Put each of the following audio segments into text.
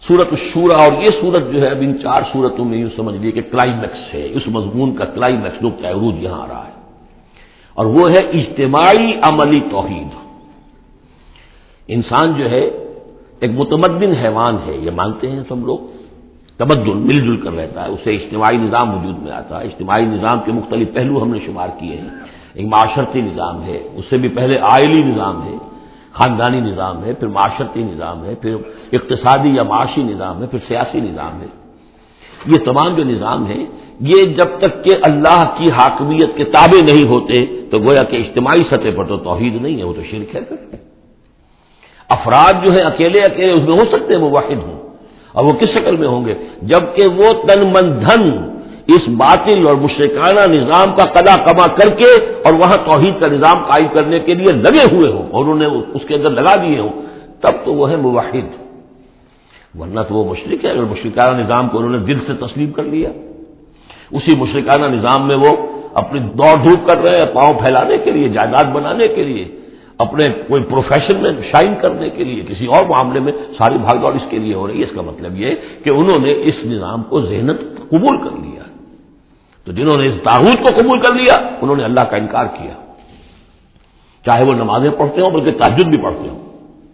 سورۃ الشورى، اور یہ سورت جو ہے اب ان 4 سورتوں میں یوں سمجھ لیجیے کہ کلائمیکس ہے، اس مضمون کا کلائمیکس نقطۂ عروج یہاں آ رہا ہے، اور وہ ہے اجتماعی عملی توحید۔ انسان جو ہے ایک متمدن حیوان ہے، یہ مانتے ہیں سب لوگ، تمدن مل جل کر رہتا ہے، اسے اجتماعی نظام وجود میں آتا ہے۔ اجتماعی نظام کے مختلف پہلو ہم نے شمار کیے ہیں، ایک معاشرتی نظام ہے، اس سے بھی پہلے آئلی نظام ہے، خاندانی نظام ہے، پھر معاشرتی نظام ہے، پھر اقتصادی یا معاشی نظام ہے، پھر سیاسی نظام ہے۔ یہ تمام جو نظام ہیں، یہ جب تک کہ اللہ کی حاکمیت کے تابع نہیں ہوتے تو گویا کہ اجتماعی سطح پر تو توحید نہیں ہے، وہ تو شرک ہے۔ پھر افراد جو ہیں اکیلے اس میں ہو سکتے ہیں، وہ واحد ہوں، اور وہ کس شکل میں ہوں گے؟ جبکہ وہ تن من دھن اس باطل اور مشرکانہ نظام کا قضا کما کر کے اور وہاں توحید کا نظام قائم کرنے کے لیے لگے ہوئے ہوں اور انہوں نے اس کے اندر لگا دیے ہوں، تب تو وہ ہے موحد، ورنہ تو وہ مشرک ہے۔ اگر مشرکانہ نظام کو انہوں نے دل سے تسلیم کر لیا، اسی مشرکانہ نظام میں وہ اپنی دوڑ دھوپ کر رہے ہیں، پاؤں پھیلانے کے لیے، جائیداد بنانے کے لیے، اپنے کوئی پروفیشن میں شائن کرنے کے لیے، کسی اور معاملے میں ساری بھاگ دوڑ اس کے لیے ہو رہی ہے، اس کا مطلب یہ کہ انہوں نے اس نظام کو ذہنت قبول کر لیا۔ تو جنہوں نے اس طاغوت کو قبول کر لیا انہوں نے اللہ کا انکار کیا، چاہے وہ نمازیں پڑھتے ہوں بلکہ تہجد بھی پڑھتے ہوں۔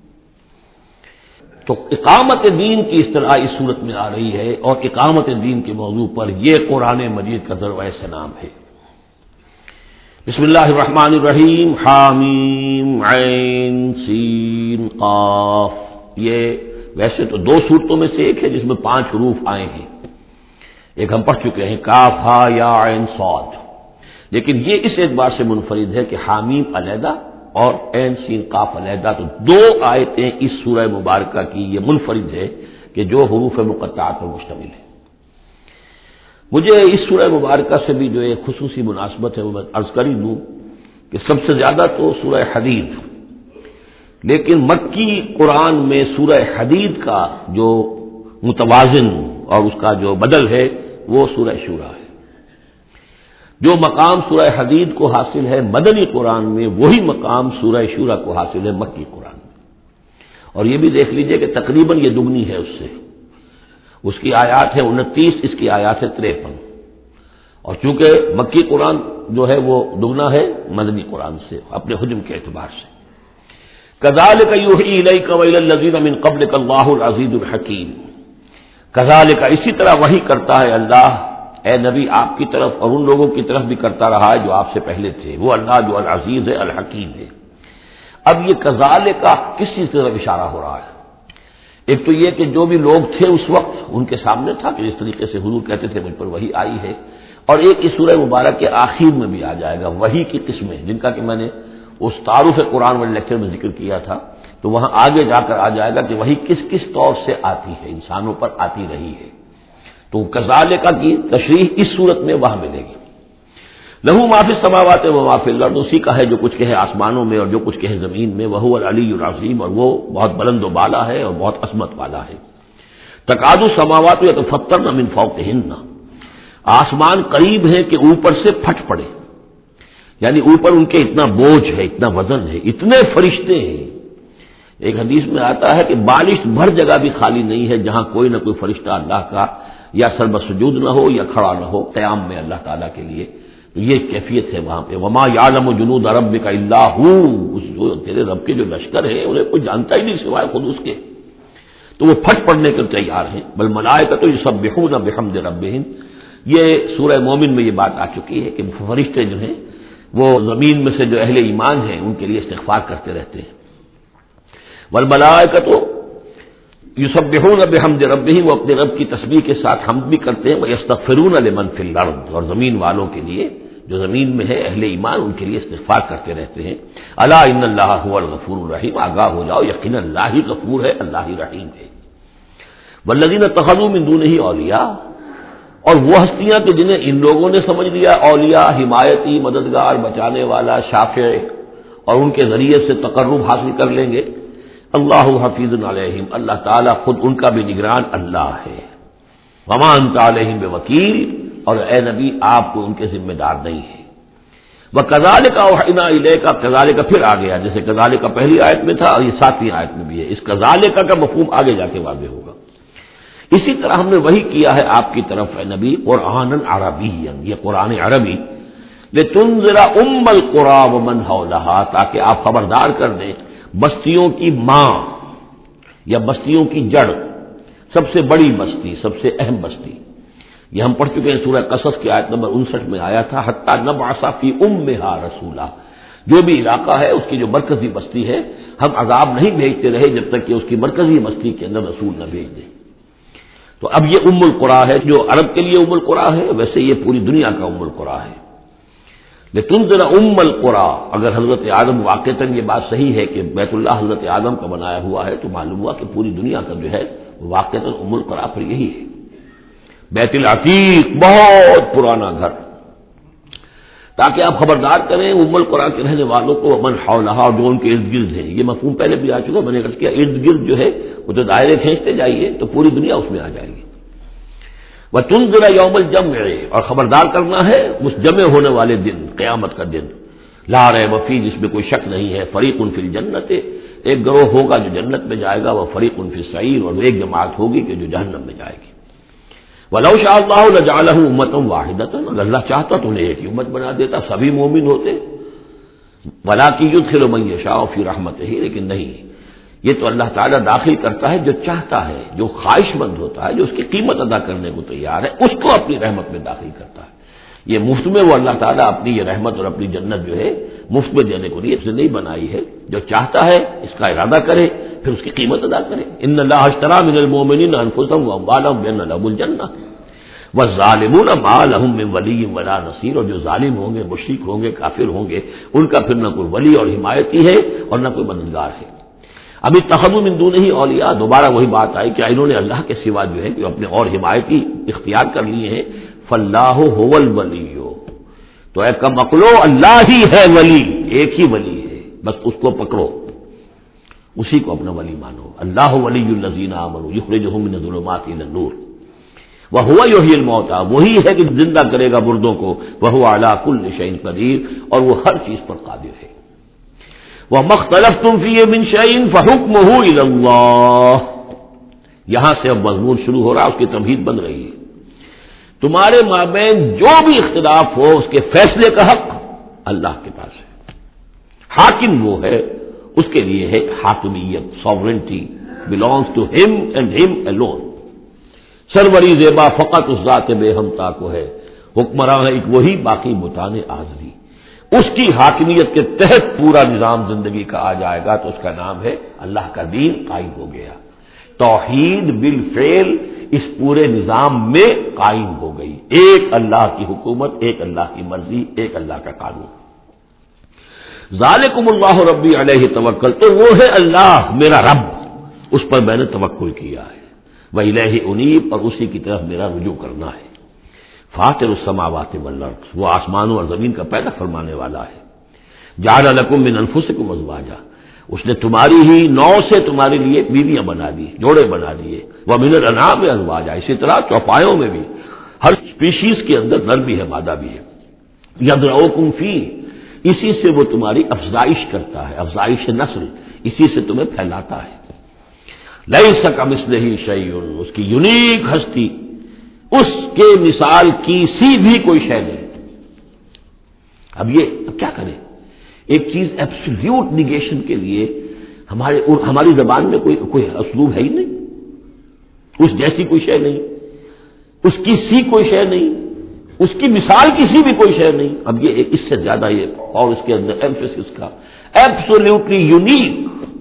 تو اقامت دین کی اصطلاح اس صورت میں آ رہی ہے، اور اقامت دین کے موضوع پر یہ قرآن مجید کا ذروۂ سلام ہے۔ بسم اللہ الرحمن الرحیم، حامیم عین سین قاف۔ یہ ویسے تو 2 صورتوں میں سے ایک ہے جس میں 5 حروف آئے ہیں، ایک ہم پڑھ چکے ہیں کاف ہا یا عین صاد، لیکن یہ اس اعتبار سے منفرد ہے کہ حامیم علیحدہ اور عین سین قاف علیحدہ، تو 2 آیتیں اس سورہ مبارکہ کی یہ منفرد ہے کہ جو حروف مقطعات پر مشتمل ہے۔ مجھے اس سورہ مبارکہ سے بھی جو ایک خصوصی مناسبت ہے وہ میں عرض کر ہی دوں کہ سب سے زیادہ تو سورہ حدید، لیکن مکی قرآن میں سورہ حدید کا جو متوازن اور اس کا جو بدل ہے وہ سورہ شورى ہے۔ جو مقام سورہ حدید کو حاصل ہے مدنی قرآن میں، وہی مقام سورہ شورى کو حاصل ہے مکی قرآن میں، اور یہ بھی دیکھ لیجئے کہ تقریباً یہ دگنی ہے اس سے، اس کی آیات ہے 29، اس کی آیات ہے 53، اور چونکہ مکی قرآن جو ہے وہ دگنا ہے مدنی قرآن سے اپنے حجم کے اعتبار سے۔ کذالک یوحی الیک والی الذین من قبلک اللہ العزیز الحکیم، کذالک اسی طرح وحی کرتا ہے اللہ اے نبی آپ کی طرف اور ان لوگوں کی طرف بھی کرتا رہا ہے جو آپ سے پہلے تھے، وہ اللہ جو العزیز ہے الحکیم ہے۔ اب یہ کذالک کس چیز کی طرف اشارہ ہو رہا ہے؟ ایک تو یہ کہ جو بھی لوگ تھے اس وقت ان کے سامنے تھا کہ جس طریقے سے حضور کہتے تھے مجھ پر وحی آئی ہے، اور ایک اس سورہ مبارک کے آخر میں بھی آ جائے گا وحی کی قسمیں، جن کا کہ میں نے اس تعارف قرآن والے لیکچر میں ذکر کیا تھا، تو وہاں آگے جا کر آ جائے گا کہ وحی کس کس طور سے آتی ہے، انسانوں پر آتی رہی ہے۔ تو کذالک کی تشریح اس صورت میں وہاں ملے گی۔ لہو ما فی السماوات و ما فی الارض، اسی کا ہے جو کچھ کہ ہے آسمانوں میں اور جو کچھ کہ ہے زمین میں، وہو العلی العظیم، اور وہ بہت بلند و بالا ہے اور بہت عظمت والا ہے۔ تکاد السماوات یتفطرن من فوقہن، آسمان قریب ہے کہ اوپر سے پھٹ پڑے، یعنی اوپر ان کے اتنا بوجھ ہے، اتنا وزن ہے، اتنے فرشتے ہیں۔ ایک حدیث میں آتا ہے کہ بالشت بھر جگہ بھی خالی نہیں ہے جہاں کوئی نہ کوئی فرشتہ اللہ کا یا سرب سجود نہ ہو یا کھڑا نہ ہو قیام میں اللہ تعالیٰ کے لیے، تو یہ کیفیت ہے وہاں پہ۔ وما یعلم جنود ربک الا ہو، جو تیرے رب کے جو لشکر ہے انہیں کوئی جانتا ہی نہیں سوائے خود اس کے، تو وہ پھٹ پڑنے کے تیار ہیں۔ بل ملائکۃ یسبحون بحمد ربہم، یہ سورہ مومن میں یہ بات آ چکی ہے کہ فرشتے جو ہیں وہ زمین میں سے جو اہل ایمان ہیں ان کے لیے استغفار کرتے رہتے ہیں۔ والملائکۃ یسبحون بحمد ربہم، وہ اپنے رب کی تسبیح کے ساتھ حمد بھی کرتے ہیں، ویستغفرون لمن فی الارض، اور زمین والوں کے لیے جو زمین میں ہے اہل ایمان ان کے لیے استغفار کرتے رہتے ہیں۔ الا ان اللہ هو الغفور الرحیم، آگاہ ہو جاؤ یقینا اللہ ہی غفور ہے، اللہ ہی رحیم ہے۔ والذین اتخذوا من دونہ اولیاء، اور وہ ہستیاں کہ جنہیں ان لوگوں نے سمجھ لیا اولیاء، حمایتی، مددگار، بچانے والا، شافع، اور ان کے ذریعے سے تقرب حاصل کر لیں گے۔ اللہ حفیظ علیہم، اللہ تعالیٰ خود ان کا بھی نگران اللہ ہے۔ وما انت علیہم بوکیل، اور اے نبی آپ کو ان کے ذمہ دار نہیں ہے۔ وکذالک اوحینا الیک، کذالک پھر آ گیا، جیسے کذالک پہلی آیت میں تھا اور یہ 7ویں آیت میں بھی ہے، اس کذالک کا مفہوم آگے جا کے واضح ہوگا۔ اسی طرح ہم نے وہی کیا ہے آپ کی طرف اے نبی قرآن عربیا، یہ قرآن عربی، لتنذر ام القری ومن حولها، تاکہ آپ خبردار کر دیں بستیوں کی ماں یا بستیوں کی جڑ، سب سے بڑی بستی، سب سے اہم بستی. یہ ہم پڑھ چکے ہیں سورہ قصص کی آیت نمبر 59 میں آیا تھا، حتی نبعث فی امھا رسولا، جو بھی علاقہ ہے اس کی جو مرکزی بستی ہے ہم عذاب نہیں بھیجتے رہے جب تک کہ اس کی مرکزی بستی کے اندر رسول نہ بھیج دیں. تو اب یہ ام القری ہے، جو عرب کے لیے ام القری ہے ویسے یہ پوری دنیا کا ام القری ہے. لتنذر ام القری، اگر حضرت آدم واقعتاً یہ بات صحیح ہے کہ بیت اللہ حضرت آدم کا بنایا ہوا ہے تو معلوم ہوا کہ پوری دنیا کا جو ہے واقعتاً ام القری پر یہی ہے. بیت العتیق، بہت پرانا گھر، تاکہ آپ خبردار کریں ام القری کے رہنے والوں کو، من حولها، جو ان کے ارد گرد ہیں. یہ مفہوم پہلے بھی آ چکا، میں نے عرض کیا ارد گرد جو ہے وہ تو دائرے کھینچتے جائیے تو پوری دنیا اس میں آ جائے گی. وتنذر یوم الجمع، اور خبردار کرنا ہے اس جمع ہونے والے دن، قیامت کا دن، لا ریب فیہ، جس میں کوئی شک نہیں ہے، فریق فی الجنت، ایک گروہ ہوگا جو جنت میں جائے گا، وہ فریق فی السعیر، اور ایک جماعت ہوگی کہ جو جہنم میں جائے گی. وَلَوْ شَاءَ اللَّهُ لَجَعَلَهُ أُمَّةً وَاحِدَةً، اگر اللہ چاہتا تو انہیں ایک ہی امت بنا دیتا، سبھی مومن ہوتے. وَلَٰكِن يُدْخِلُ مَن يَشَاءُ فِي رَحْمَتِهِ، لیکن نہیں، یہ تو اللہ تعالیٰ داخل کرتا ہے جو چاہتا ہے، جو خواہش مند ہوتا ہے، جو اس کی قیمت ادا کرنے کو تیار ہے، اس کو اپنی رحمت میں داخل کرتا ہے. یہ مفت میں وہ اللہ تعالیٰ اپنی یہ رحمت اور اپنی جنت جو ہے مفت میں دینے کو نہیں، اس نے نہیں بنائی ہے. جو چاہتا ہے اس کا ارادہ کرے، پھر اس کی قیمت ادا کرے. ان اللہ اشتری من المؤمنین انفسهم واموالهم بان لهم الجنہ والظالمون ما لهم من ولی ولا نصیر، اور جو ظالم ہوں گے، مشرک ہوں گے، کافر ہوں گے، ان کا پھر نہ کوئی ولی اور حمایتی ہے اور نہ کوئی مددگار ہے. ابھی اتخذوا من دونہ اولیاء، دوبارہ وہی بات آئی کہ انہوں نے اللہ کے سوا جو ہے کہ اپنے اور حمایتی اختیار کر لیے ہیں. فاللہ هو الولی، تو اے کم عقلو، اللہ ہی ہے ولی، ایک ہی ولی ہے، بس اس کو پکڑو، اسی کو اپنا ولی مانو. اللہ ولی الذین آمنوا یخرجهم من الظلمات الی النور وہو یحیی الموتى، وہی ہے کہ زندہ کرے گا مردوں کو، وہو علی کل شیء قدیر، اور وہ ہر چیز پر قادر ہے. وَمَا اخْتَلَفْتُمْ فِيهِ مِنْ شَيْءٍ فَحُكْمُهُ إِلَى اللَّهِ، یہاں سے اب مضمون شروع ہو رہا، اس کی تمہید بن رہی ہے. تمہارے مابین جو بھی اختلاف ہو اس کے فیصلے کا حق اللہ کے پاس ہے. حاکم وہ ہے، اس کے لیے ہے حاکمیت، sovereignty belongs to him and him alone. سروری زیبا فقط اس ذات بے ہمتا کو ہے، حکمراں ہے ایک وہی، باقی بتانے آزری. اس کی حاکمیت کے تحت پورا نظام زندگی کا آ جائے گا تو اس کا نام ہے اللہ کا دین قائم ہو گیا. توحید بالفعل اس پورے نظام میں قائم ہو گئی. ایک اللہ کی حکومت، ایک اللہ کی مرضی، ایک اللہ کا قانون. ذالکم اللہ ربی علیہ توکل، تو وہ ہے اللہ میرا رب، اس پر میں نے توکل کیا ہے. وَإِلَيْهِ أُنِيبُ، اور اسی کی طرف میرا رجوع کرنا ہے. فاطر السماوات والارض، وہ آسمانوں اور زمین کا پیدا فرمانے والا ہے. جعل لکم من انفسکم ازواجا، اس نے تمہاری ہی نو سے تمہارے لیے بیویاں بنا دی، جوڑے بنا دیے. ومن الانعام ازواجا، اسی طرح چوپایوں میں بھی ہر اسپیشیز کے اندر نر بھی ہے، مادہ بھی ہے. یذرؤکم فیہ، اسی سے وہ تمہاری افزائش کرتا ہے، افزائش نسل، اسی سے تمہیں پھیلاتا ہے. لیس کمثلہ شیء، اس کی یونیک ہستی، اس کے مثال کی سی بھی کوئی شے نہیں. اب کیا کریں؟ ایک چیز ایبسلیوٹ نیگیشن کے لیے ہماری زبان میں کوئی اسلوب ہے ہی نہیں. اس جیسی کوئی شے نہیں، اس کی سی کوئی شے نہیں، اس کی مثال کی سی بھی کوئی شے نہیں. اب یہ اس سے زیادہ یہ، اور اس کے اندر ایمفیسس کا ایبسلیوٹلی یونیک،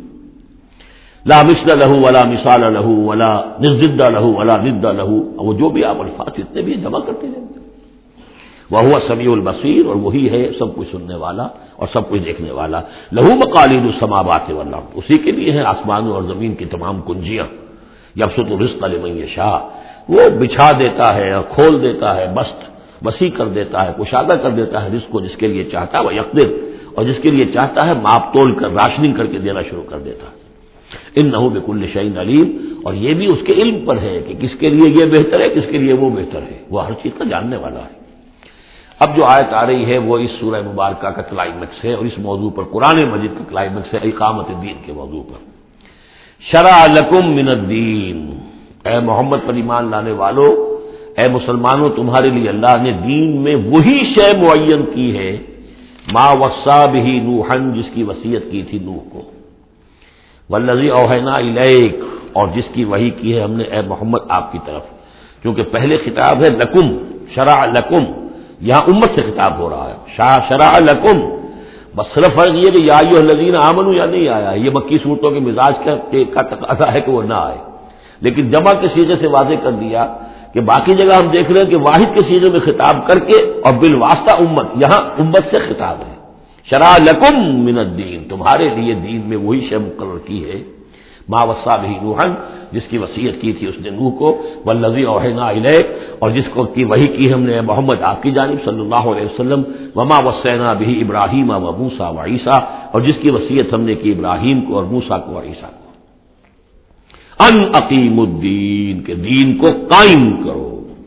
لا مثل لہو ولا مثال لہو ولا ضد لہو ولا ند لہو، وہ جو بھی آپ الفاظ اتنے بھی جمع کرتے رہتے. وہو السمیع البصیر، اور وہی ہے سب کچھ سننے والا اور سب کچھ دیکھنے والا. لہو مقالید السماوات والارض، اسی کے لیے ہیں آسمانوں اور زمین کی تمام کنجیاں. یبسط الرزق لمن یشاء، وہ بچھا دیتا ہے اور کھول دیتا ہے، بست وسیع کر دیتا ہے، کشادہ کر دیتا ہے رزق کو جس کے لیے چاہتا ہے، وہ یقدر، اور جس کے لیے چاہتا ہے ماپ تول کر راشننگ کر کے دینا شروع کر دیتا ہے. انہ بکل شیء علیم، اور یہ بھی اس کے علم پر ہے کہ کس کے لیے یہ بہتر ہے، کس کے لیے وہ بہتر ہے، وہ ہر چیز کا جاننے والا ہے. اب جو آیت آ رہی ہے وہ اس سورہ مبارکہ کا کلائمیکس ہے، اور اس موضوع پر قرآن مجید کا کلائمیکس ہے، اقامت الدین کے موضوع پر. شرع لکم من الدین، اے محمد پر ایمان لانے والو، اے مسلمانوں، تمہارے لیے اللہ نے دین میں وہی شے معین کی ہے ما وصى به نوحا، جس کی وصیت کی تھی نوح کو، والذی اوحینا الیک، اور جس کی وحی کی ہے ہم نے اے محمد آپ کی طرف، کیونکہ پہلے خطاب ہے لکم، شرع لکم، یہاں امت سے خطاب ہو رہا ہے، شرع لکم، بس صرف فرق یہ کہ یا ایھا الذین آمنوا یا نہیں آیا، یہ مکی صورتوں کے مزاج کا تقاضا ہے کہ وہ نہ آئے، لیکن جمع کے صیغے سے واضح کر دیا کہ باقی جگہ ہم دیکھ رہے ہیں کہ واحد کے صیغے میں خطاب کر کے اور بالواسطہ امت، یہاں امت سے خطاب ہے، شرع لکم من الدین، تمہارے لیے دین میں وہی شے مقرر کی ہے ما وصى به نوحا، جس کی وصیت کی تھی اس نے نوح کو، والذی اوحینا الیک، اور جس کو کی وحی کی ہم نے محمد آپ کی جانب صلی اللہ علیہ وسلم، وما وصینا به ابراہیم و موسیٰ و عیسیٰ، اور جس کی وصیت ہم نے کی ابراہیم کو اور موسیٰ کو اور عیسیٰ کو، ان اقیموا الدین، کہ دین کو قائم کرو۔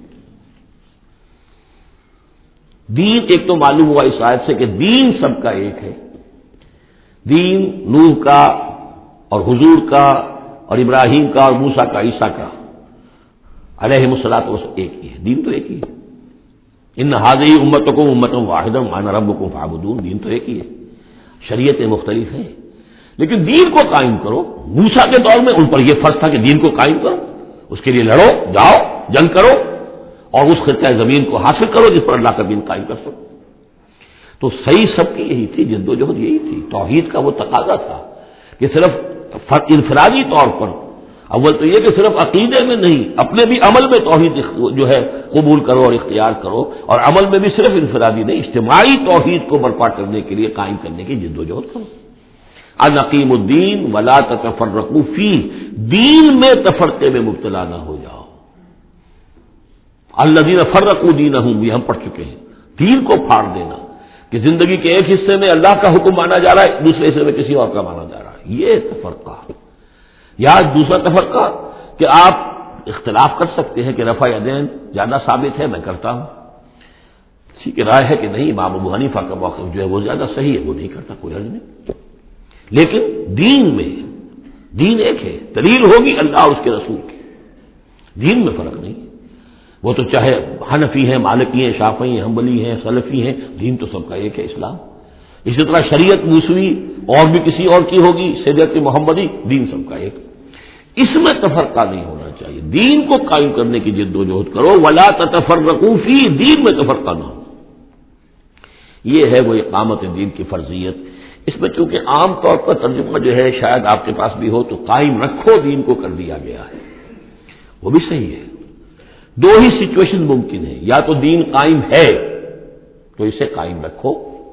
دین ایک تو معلوم ہوا اس آیت سے کہ دین سب کا ایک ہے، دین نوح کا اور حضور کا اور ابراہیم کا اور موسیٰ کا عیسیٰ کا علیہم الصلوۃ والسلام ایک ہی ہے، دین تو ایک ہی ہے، ان ھذہ امتکم امۃ واحدۃ وانا ربکم فاعبدون، دین تو ایک ہی ہے، شریعتیں مختلف ہیں لیکن دین کو قائم کرو۔ موسیٰ کے دور میں ان پر یہ فرض تھا کہ دین کو قائم کرو، اس کے لیے لڑو، جاؤ، جنگ کرو اور اس خطہ زمین کو حاصل کرو جس پر اللہ کا دین قائم کر سکو۔ تو صحیح سب کی یہی تھی، جد و جہد یہی تھی، توحید کا وہ تقاضا تھا کہ صرف انفرادی طور پر، اول تو یہ کہ صرف عقیدے میں نہیں، اپنے بھی عمل میں توحید جو ہے قبول کرو اور اختیار کرو، اور عمل میں بھی صرف انفرادی نہیں، اجتماعی توحید کو برپا کرنے کے لیے قائم کرنے کی جد و جہد کرو۔ ان اقیموا الدین ولا تتفرقوا فیہ، دین میں تفرقے میں مبتلا نہ ہو جاؤ۔ الذین فرقوا دینہم، یہ ہم پڑھ چکے ہیں، دین کو پھاڑ دینا کہ زندگی کے ایک حصے میں اللہ کا حکم مانا جا رہا ہے، دوسرے حصے میں کسی اور کا مانا جا رہا ہے، یہ تفرقہ۔ یا دوسرا تفرقہ کہ آپ اختلاف کر سکتے ہیں کہ رفع یدین زیادہ ثابت ہے، میں کرتا ہوں، کسی کی رائے ہے کہ نہیں امام ابو حنیفہ کا موقف جو ہے وہ زیادہ صحیح ہے، وہ نہیں کرتا، کوئی حرج نہیں، لیکن دین میں دین ایک ہے، دلیل ہوگی اللہ اور اس کے رسول کی، دین میں فرق نہیں، وہ تو چاہے حنفی ہیں، مالکی ہیں، شافعی ہیں، حنبلی ہیں، سلفی ہیں، دین تو سب کا ایک ہے، اسلام۔ اسی طرح شریعت موسوی اور بھی کسی اور کی ہوگی، شریعت محمدی، دین سب کا ایک، اس میں تفرقہ نہیں ہونا چاہیے، دین کو قائم کرنے کی جد و جہد کرو، ولا تتفرقوا فی، دین میں تفرقہ نہ ہو، یہ ہے وہ اقامت دین کی فرضیت۔ اس میں چونکہ عام طور پر ترجمہ جو ہے شاید آپ کے پاس بھی ہو تو قائم رکھو دین کو کر دیا گیا ہے، وہ بھی صحیح ہے، دو ہی سچویشن ممکن ہے، یا تو دین قائم ہے تو اسے قائم رکھو،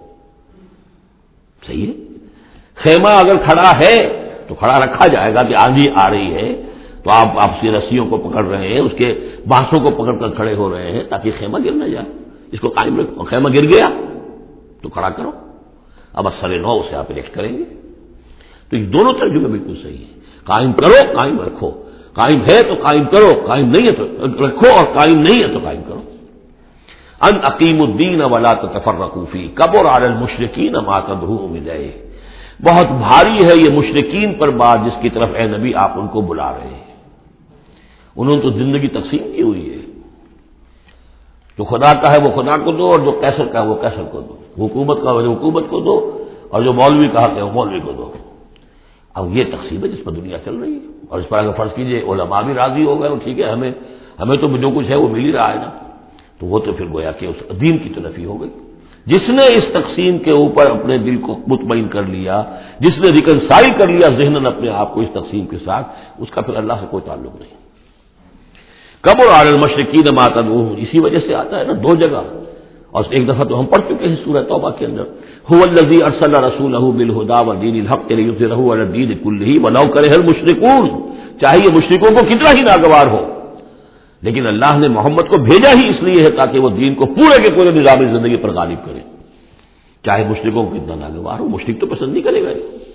صحیح ہے، خیمہ اگر کھڑا ہے تو کھڑا رکھا جائے گا کہ آندھی آ رہی ہے تو آپ اس کی رسیوں کو پکڑ رہے ہیں، اس کے بانسوں کو پکڑ کر کھڑے ہو رہے ہیں تاکہ خیمہ گر نہ جائے، اس کو قائم رکھو، خیمہ گر گیا تو کھڑا کرو، اب اثر نو اسے آپ ایکٹ کریں گے، تو یہ دونوں ترجمے بالکل صحیح ہیں، قائم کرو، قائم رکھو، قائم ہے تو قائم کرو، قائم نہیں ہے تو رکھو، اور قائم نہیں ہے تو قائم کرو۔ ان اقیموا الدین ولا تتفرقوا فیہ کبر علی المشرکین ما تدعوهم الیہ، بہت بھاری ہے یہ مشرکین پر بات جس کی طرف اے نبی آپ ان کو بلا رہے ہیں، انہوں نے تو زندگی تقسیم کی ہوئی ہے، جو خدا کا ہے وہ خدا کو دو، اور جو قیصر کا ہے وہ قیصر کو دو، حکومت کا ہے حکومت کو دو، اور جو مولوی کا حق ہے وہ مولوی کو دو۔ اب یہ تقسیم ہے جس پر دنیا چل رہی ہے، اور اس پر اگر فرض کیجئے علماء بھی راضی ہو گئے ٹھیک ہے، ہمیں تو جو کچھ ہے وہ مل ہی رہا ہے نا، تو وہ تو پھر گویا کہ اس دین کی تنفی ہو گئی۔ جس نے اس تقسیم کے اوپر اپنے دل کو مطمئن کر لیا، جس نے ریکنسائل کر لیا ذہناً اپنے آپ کو اس تقسیم کے ساتھ، اس کا پھر اللہ سے کوئی تعلق نہیں۔ کبر علی المشرکین ما تدعوهم، اسی وجہ سے آتا ہے نا دو جگہ، اور ایک دفعہ تو ہم پڑھ چکے ہیں سورہ توبہ کے اندر، هو الذی ارسل رسولہ بالہدی ودین الحق لیظہرہ علی الدین کلہ ولو کرہ المشرکون، چاہے یہ مشرکوں کو کتنا ہی ناگوار ہو، لیکن اللہ نے محمد کو بھیجا ہی اس لیے ہے تاکہ وہ دین کو پورے کے پورے نظام زندگی پر غالب کرے، چاہے مشرکوں کو کتنا ناگوار ہو، مشرک تو پسند نہیں کرے گا۔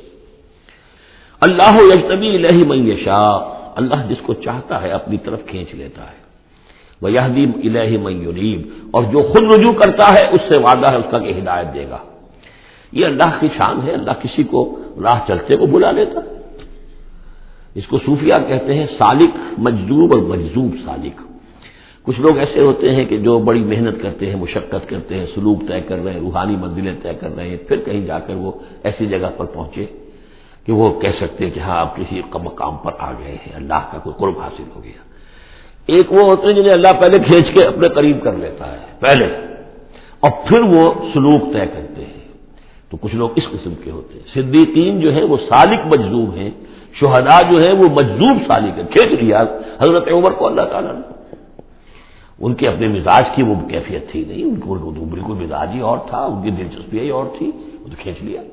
اللہ یجتبی الیہ من یشاء، اللہ جس کو چاہتا ہے اپنی طرف کھینچ لیتا ہے، ویہدی الیہ من ینیب، اور جو خود رجوع کرتا ہے اس سے وعدہ ہے اس کا کہ ہدایت دے گا۔ یہ اللہ کی شان ہے، اللہ کسی کو راہ چلتے کو بلا لیتا ہے، اس کو صوفیہ کہتے ہیں سالک مجذوب اور مجذوب سالک۔ کچھ لوگ ایسے ہوتے ہیں کہ جو بڑی محنت کرتے ہیں، مشقت کرتے ہیں، سلوک طے کر رہے ہیں، روحانی منزلیں طے کر رہے ہیں، پھر کہیں جا کر وہ ایسی جگہ پر پہنچے کہ وہ کہہ سکتے ہیں کہ ہاں آپ کسی مقام پر آ گئے ہیں، اللہ کا کوئی قرب حاصل ہو گیا۔ ایک وہ ہوتے ہیں جنہیں اللہ پہلے کھینچ کے اپنے قریب کر لیتا ہے پہلے، اور پھر وہ سلوک طے کرتے ہیں۔ تو کچھ لوگ اس قسم کے ہوتے ہیں۔ صدیقین جو ہیں وہ سالک مجذوب ہیں، شہداء جو ہیں وہ مجذوب سالک ہیں، کھینچ لیا حضرت عمر کو اللہ تعالیٰ نے۔ ان کے اپنے مزاج کی وہ کیفیت تھی نہیں، ان کو بالکل مزاج ہی اور تھا، ان کی دلچسپی ہی اور تھی، وہ تو کھینچ لیا۔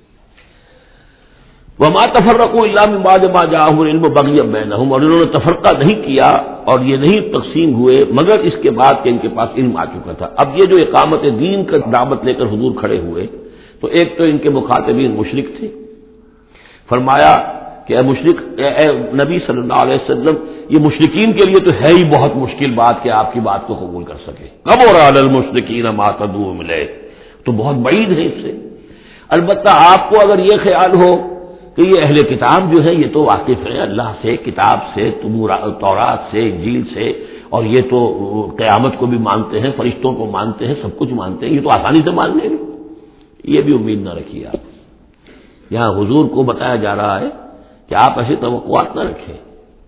وما تفرقوا الا من بعد ما جاءهم العلم بغيا بينهم، اور انہوں نے تفرقہ نہیں کیا اور یہ نہیں تقسیم ہوئے مگر اس کے بعد کہ ان کے پاس علم آ چکا تھا۔ اب یہ جو اقامت دین کا دعوت لے کر حضور کھڑے ہوئے تو ایک تو ان کے مخاطبین مشرک تھے، فرمایا کہ اے مشرک، اے نبی صلی اللہ علیہ وسلم، یہ مشرکین کے لیے تو ہے ہی بہت مشکل بات کہ آپ کی بات کو قبول کر سکے۔ کبر علی المشرکین ما تدعوهم الیہ، تو بہت بعید ہے اس سے۔ البتہ آپ کو اگر یہ خیال ہو کہ یہ اہل کتاب جو ہے یہ تو واقف ہیں اللہ سے، کتاب سے، تورات سے، انجیل سے، اور یہ تو قیامت کو بھی مانتے ہیں، فرشتوں کو مانتے ہیں، سب کچھ مانتے ہیں، یہ تو آسانی سے مان لیں گے، یہ بھی امید نہ رکھیے آپ۔ یہاں حضور کو بتایا جا رہا ہے کہ آپ ایسی توقعات نہ رکھیں،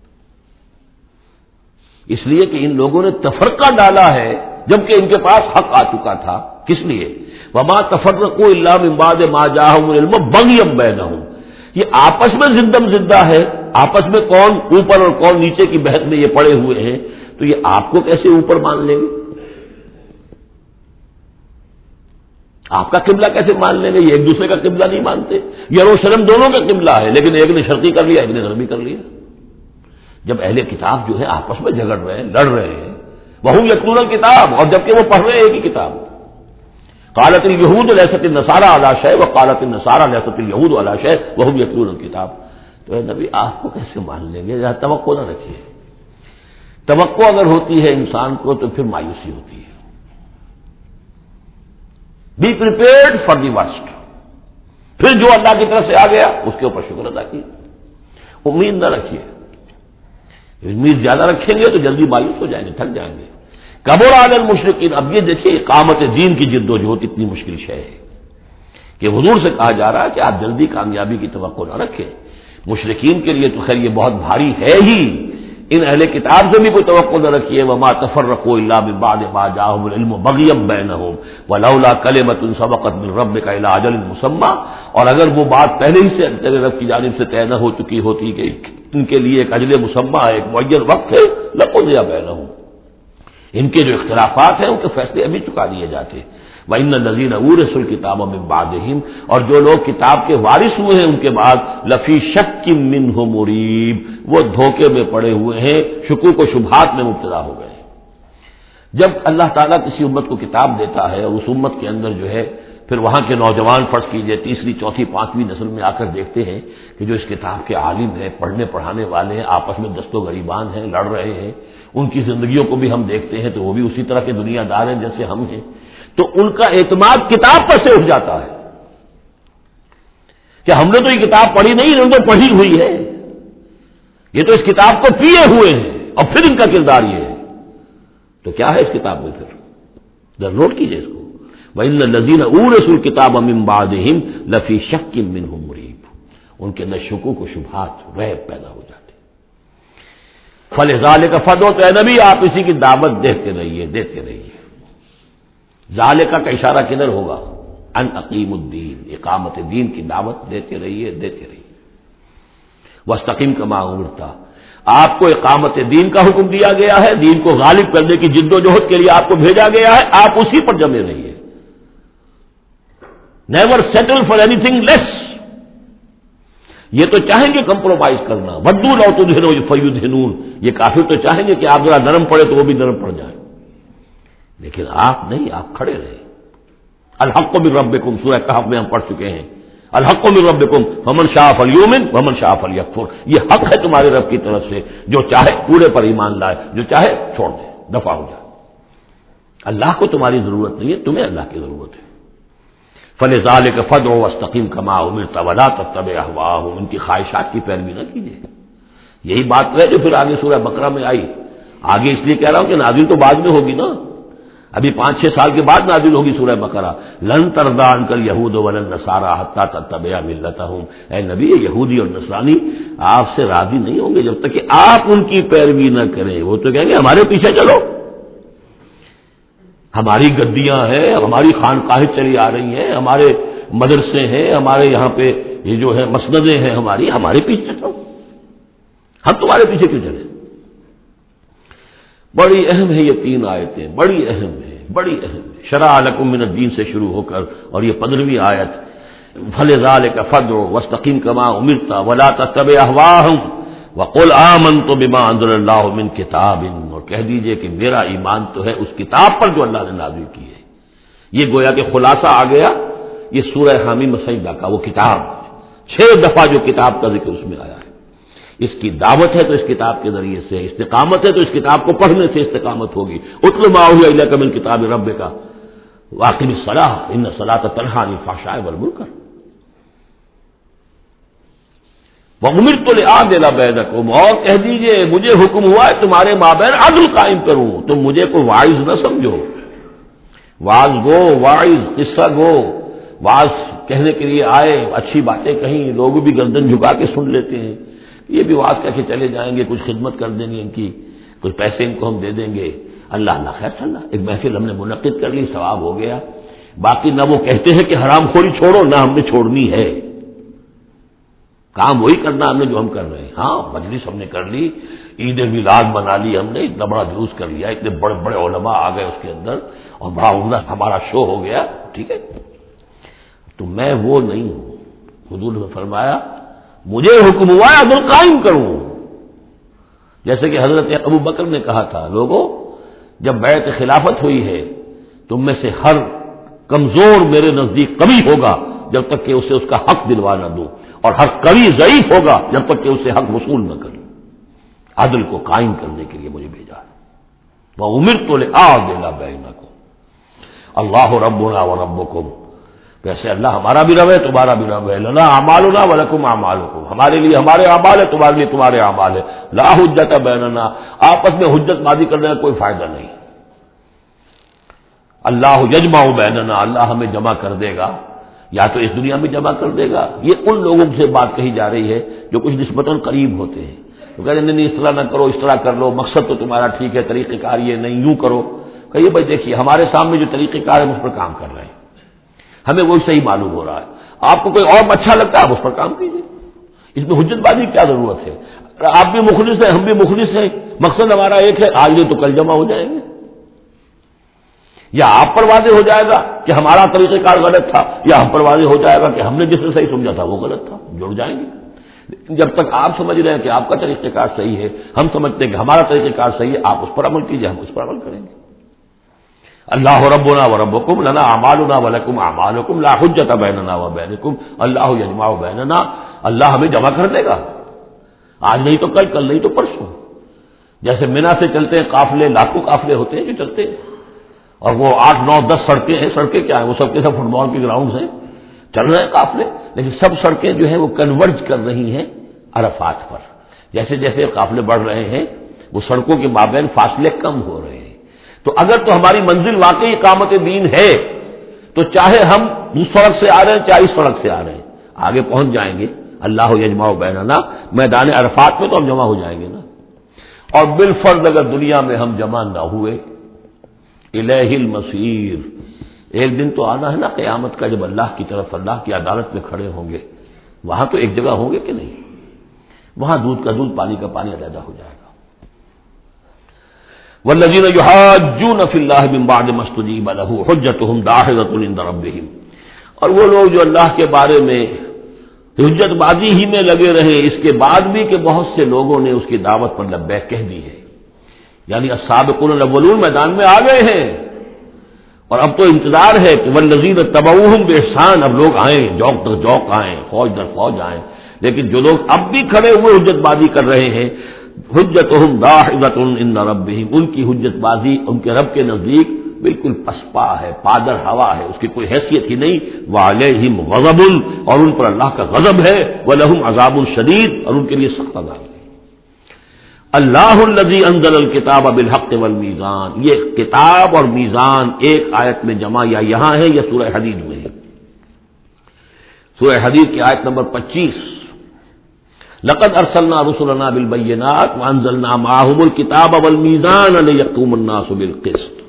اس لیے کہ ان لوگوں نے تفرقہ ڈالا ہے جبکہ ان کے پاس حق آ چکا تھا۔ کس لیے؟ وما تفرقوا الا من بعد ما جاءهم العلم بغيا بينهم، یہ آپس میں زندم زندہ ہے، آپس میں کون اوپر اور کون نیچے کی بحث میں یہ پڑے ہوئے ہیں، تو یہ آپ کو کیسے اوپر مان لیں گے؟ آپ کا قبلہ کیسے مان لیں گے؟ یہ ایک دوسرے کا قبلہ نہیں مانتے، یروشلم دونوں کا قبلہ ہے لیکن ایک نے شرقی کر لیا، ایک نے غربی کر لیا۔ جب اہل کتاب جو ہے آپس میں جھگڑ رہے ہیں، لڑ رہے ہیں، وہم یتلون الکتاب، اور جبکہ وہ پڑھ رہے ہیں ایک ہی کتاب۔ قالت الیہود لیست النصارى علی شیء وقالت النصارى لیست الیہود علی شیء وہم یتلون الکتاب۔ تو اے نبی آپ کو کیسے مان لیں گے؟ ذرا توقع نہ رکھیے۔ توقع اگر ہوتی ہے انسان کو تو پھر مایوسی ہوتی ہے۔ Be prepared for the worst, پھر جو اللہ کی طرف سے آ گیا اس کے اوپر شکر ادا کیے، امید نہ رکھیے۔ امید زیادہ رکھیں گے تو جلدی مایوس ہو جائیں گے، تھک جائیں گے۔ کبر علی المشرکین، اب یہ دیکھیے اقامت دین کی جد و جہد اتنی مشکل شے ہے کہ حضور سے کہا جا رہا ہے کہ آپ جلدی کامیابی کی توقع نہ رکھیں۔ مشرکین کے لیے تو خیر یہ بہت بھاری ہے ہی، ان اہل کتاب سے بھی کوئی توقع نہ رکھیے۔ وما تفرقوا الا من بعد ما جاءهم العلم بغيا بينهم ولولا كلمة سبقت من ربك الى اجل مسمى، اور اگر وہ بات پہلے ہی سے تیرے رب کی جانب سے طے نہ ہو چکی ہوتی کہ ان کے لیے ایک اجل مسمى، ایک معین وقت ہے، لقضي بينهم، ان کے جو اختلافات ہیں ان کے فیصلے ابھی چکا دیے جاتے۔ وَإِنَّ الَّذِينَ أُورِثُوا الْكِتَابَ مِن بَعْدِهِمْ، اور جو لوگ کتاب کے وارث ہوئے ہیں ان کے بعد، لَفِي شَكٍّ مِّنْهُ مُرِيبٍ، وہ دھوکے میں پڑے ہوئے ہیں، شکوک و شبہات میں مبتلا ہو گئے۔ جب اللہ تعالیٰ کسی امت کو کتاب دیتا ہے اور اس امت کے اندر جو ہے پھر وہاں کے نوجوان فرض کیجئے تیسری چوتھی پانچویں نسل میں آ کر دیکھتے ہیں کہ جو اس کتاب کے عالم ہیں، پڑھنے پڑھانے والے ہیں، آپس میں دست و گریبان ہیں، لڑ رہے ہیں، ان کی زندگیوں کو بھی ہم دیکھتے ہیں تو وہ بھی اسی طرح کے دنیا دار ہیں جیسے ہم ہیں، تو ان کا اعتماد کتاب پر سے اٹھ جاتا ہے کہ ہم نے تو یہ کتاب پڑھی نہیں، انہوں نے تو پڑھی ہوئی ہے، یہ تو اس کتاب کو پیے ہوئے ہیں، اور پھر ان کا کردار یہ ہے۔ تو کیا ہے اس کتاب میں؟ پھر ذرا نوٹ کیجئے اس کو، وَإِنَّ الَّذِينَ أُورِثُوا الْكِتَابَ مِن بَعْدِهِمْ لَفِي شَكٍّ مِّنْهُ مُرِيبٍ، ان کے اندر شکوک و شبہات ریب پیدا ہو جاتے۔ فَلِذَلِكَ فَادْعُ، تو اے نبی آپ اسی کی دعوت دیتے رہیے، دیتے رہیے۔ ذالکہ کا اشارہ کدھر ہوگا؟ ان اقیم الدین، اقامت دین کی دعوت دیتے رہیے، دیتے رہیے۔ واستقم کما امرت، آپ کو اقامت دین کا حکم دیا گیا ہے، دین کو غالب کرنے کی جد و جہد کے لیے آپ کو بھیجا گیا ہے، آپ اسی پر جمے رہیے۔ Never settle for anything less, یہ تو چاہیں گے کمپرومائز کرنا، ودوا لو تدہنوا فیدہنون، یہ کافر تو چاہیں گے کہ آپ ذرا نرم پڑے تو وہ بھی نرم پڑ جائیں، لیکن آپ نہیں، آپ کھڑے رہے۔ الحق من ربکم، سورہ کہف میں ہم پڑھ چکے ہیں، الحق من ربکم فمن شاء فلیؤمن ومن شاء فلیکفر، یہ حق ہے تمہارے رب کی طرف سے، جو چاہے پورے پر ایمان لائے، جو چاہے چھوڑ دے، دفع ہو جائے۔ اللہ کو تمہاری ضرورت نہیں ہے، تمہیں اللہ کی ضرورت ہے۔ فلذلک فادع واستقم کما امرت ولا تتبع اهواءهم، ان کی خواہشات کی پیروی نہ کیجیے، یہی بات ہے جو پھر آگے سورہ بقرہ میں آئی. آگے اس لیے کہہ رہا ہوں کہ نازل تو بعد میں ہوگی نا، ابھی 5-6 سال کے بعد نازل ہوگی سورہ بقرہ. لن ترضى عنك اليهود ولا النصارى حتى تتبع ملتهم. اے نبی، یہودی اور نصرانی آپ سے راضی نہیں ہوں گے جب تک کہ آپ ان کی پیروی نہ کریں. وہ تو کہیں گے ہمارے پیچھے چلو، ہماری گدیاں ہیں، ہماری خانقاہیں چلی آ رہی ہیں، ہمارے مدرسے ہیں، ہمارے یہاں پہ یہ جو ہے مسندیں ہیں ہمارے پیچھے چلو، ہم تمہارے پیچھے کیوں چلیں. بڑی اہم ہے یہ 3 آیتیں، بڑی اہم ہے، بڑی اہم ہے. شرع لکم من الدین سے شروع ہو کر اور یہ 15ویں آیت فلذلک فادع واستقم کما امرت ولا تتبع اهواءهم وقل آمنت بما انزل اللہ من کتاب. اور کہہ دیجئے کہ میرا ایمان تو ہے اس کتاب پر جو اللہ نے نازل کی ہے. یہ گویا کہ خلاصہ آ گیا یہ سورہ حامیم سجدہ کا، وہ کتاب 6 دفعہ جو کتاب کا ذکر اس میں آیا ہے. اس کی دعوت ہے تو اس کتاب کے ذریعے سے، استقامت ہے تو اس کتاب کو پڑھنے سے استقامت ہوگی. اتل ما اوحی الیک من کتاب ربک واقم الصلاۃ ان الصلاۃ تنہی عن الفحشاء والمنکر وامرت لأعدل بینکم. اور کہہ دیجئے مجھے حکم ہوا ہے تمہارے مابین عدل قائم کروں. تم مجھے کوئی واعظ نہ سمجھو، واعظ گو، واعظ قصہ گو، واعظ کہنے کے لیے آئے، اچھی باتیں کہیں، لوگ بھی گردن جھکا کے سن لیتے ہیں. یہ بھی واعظ کہہ کے چلے جائیں گے، کچھ خدمت کر دیں گے ان کی، کچھ پیسے ان کو ہم دے دیں گے. اللہ نہ خیر صلاح، ایک محفل ہم نے منعقد کر لی، ثواب ہو گیا. باقی نہ وہ کہتے ہیں کہ حرام خوری چھوڑو، نہ ہم نے چھوڑنی ہے. کام وہی کرنا ہم نے جو ہم کر رہے ہیں. ہاں مجلس ہم نے کر لی، عید میلاد منا لی ہم نے، اتنا بڑا جلوس کر لیا، اتنے بڑے بڑے علماء آ گئے اس کے اندر اور بڑا عمدہ ہمارا شو ہو گیا، ٹھیک ہے. تو میں وہ نہیں ہوں. حضور نے فرمایا مجھے حکم ہوا ہے عدل قائم کروں. جیسے کہ حضرت ابو بکر نے کہا تھا، لوگوں جب بیعت خلافت ہوئی ہے تم میں سے ہر کمزور میرے نزدیک قوی ہوگا جب تک کہ اسے اس کا حق دلوا نہ دوں، اور ہر قوی ضعیف ہوگا جب تک کہ اسے حق وصول نہ کروں. عدل کو قائم کرنے کے لیے مجھے بھیجا ہے. وَأُمِرْتُ لِأَعْدِلَ بَيْنَكُمْ اللہ ربنا وربکم. ویسے اللہ ہمارا بھی رب ہے، تمہارا بھی رب ہے. لنا اعمالنا ولکم اعمالکم. ہمارے لیے ہمارے اعمال ہے، تمہارے لیے تمہارے اعمال ہے. لا حجت بیننا. آپس میں حجت بازی کرنے کا کوئی فائدہ نہیں. اللہ یجمع بیننا. اللہ ہمیں جمع کر دے گا، یا تو اس دنیا میں جمع کر دے گا. یہ ان لوگوں سے بات کہی جا رہی ہے جو کچھ نسبتاً قریب ہوتے ہیں. تو کہتے ہیں نہیں اس طرح نہ کرو، اس طرح کر لو، مقصد تو تمہارا ٹھیک ہے، طریقہ کار یہ نہیں، یوں کرو. کہیے بھائی دیکھیے ہمارے سامنے جو طریقہ کار ہے اس پر کام کر رہے ہیں، ہمیں وہی صحیح معلوم ہو رہا ہے. آپ کو کوئی اور اچھا لگتا ہے آپ اس پر کام کیجیے. اس میں حجت بازی کیا ضرورت ہے؟ آپ بھی مخلص ہیں، ہم بھی مخلص ہیں، مقصد ہمارا ایک ہے، آج نہیں تو کل جمع ہو جائیں گے. یا آپ پر واضح ہو جائے گا کہ ہمارا طریقہ کار غلط تھا، یا ہم پر واضح ہو جائے گا کہ ہم نے جس سے صحیح سمجھا تھا وہ غلط تھا. جڑ جائیں گے. جب تک آپ سمجھ رہے ہیں کہ آپ کا طریقہ کار صحیح ہے، ہم سمجھتے ہیں کہ ہمارا طریقہ کار صحیح ہے، آپ اس پر عمل کیجیے، ہم اس پر عمل کریں گے. اللہ ربنا وربکم لنا اعمالنا ولکم اعمالکم لا حجت بیننا وبینکم اللہ یجمع بیننا. اللہ ہمیں جمع کر دے گا، آج نہیں تو کل، کل نہیں تو پرسوں. جیسے مینا سے چلتے ہیں قافلے، لاکھوں قافلے ہوتے ہیں جو چلتے ہیں، اور وہ 8 9 10 سڑکیں ہیں. سڑکیں کیا ہیں؟ وہ سب کے سب فٹ بال کے گراؤنڈز ہیں، چل رہے ہیں قافلے. لیکن سب سڑکیں جو ہیں وہ کنورج کر رہی ہیں عرفات پر. جیسے جیسے قافلے بڑھ رہے ہیں وہ سڑکوں کے مابین فاصلے کم ہو رہے ہیں. تو اگر تو ہماری منزل واقعی اقامت دین ہے تو چاہے ہم اس سڑک سے آ رہے ہیں چاہے اس سڑک سے آ رہے ہیں، آگے پہنچ جائیں گے. اللہ یجمع بیننا، میدان عرفات میں تو ہم جمع ہو جائیں گے نا. اور بالفرض اگر دنیا میں ہم جمع نہ ہوئے، الیہ المصیر، ایک دن تو آنا ہے نا قیامت کا، جب اللہ کی طرف اللہ کی عدالت میں کھڑے ہوں گے. وہاں تو ایک جگہ ہوں گے کہ نہیں؟ وہاں دودھ کا دودھ، پانی کا پانی علیحدہ ہو جائے گا. والذین یحاجون فی اللہ من بعد ما استجیب لہ حجتہم داحضۃ عند ربہم. اور وہ لوگ جو اللہ کے بارے میں حجت بازی ہی میں لگے رہے اس کے بعد بھی کہ بہت سے لوگوں نے اس کی دعوت پر لبیک کہہ دی ہے، یعنی السابقون الاولون میدان میں آ گئے ہیں. اور اب تو انتظار ہے کہ والذین تبعوہم باحسان، اب لوگ آئیں، جوق در جوق آئیں، فوج در فوج آئیں. لیکن جو لوگ اب بھی کھڑے ہوئے حجت بازی کر رہے ہیں، حجتہم داحضۃ عند ربہم، ان کی حجت بازی ان کے رب کے نزدیک بالکل پسپا ہے، پادر ہوا ہے، اس کی کوئی حیثیت ہی نہیں. وعلیہم غضب، اور ان پر اللہ کا غضب ہے. ولہم عذاب شدید، اور ان کے لیے سخت عذاب ہے. اللہ الذی انزل الکتاب بالحق والمیزان، یہ کتاب اور میزان ایک آیت میں جمع یا یہاں ہے یا سورہ حدید میں ہے؟ سورہ حدید کی آیت نمبر 25، لقد ارسلنا رسلنا بالبینات وانزلنا معهم الکتاب والمیزان لیقوم الناس بالقسط،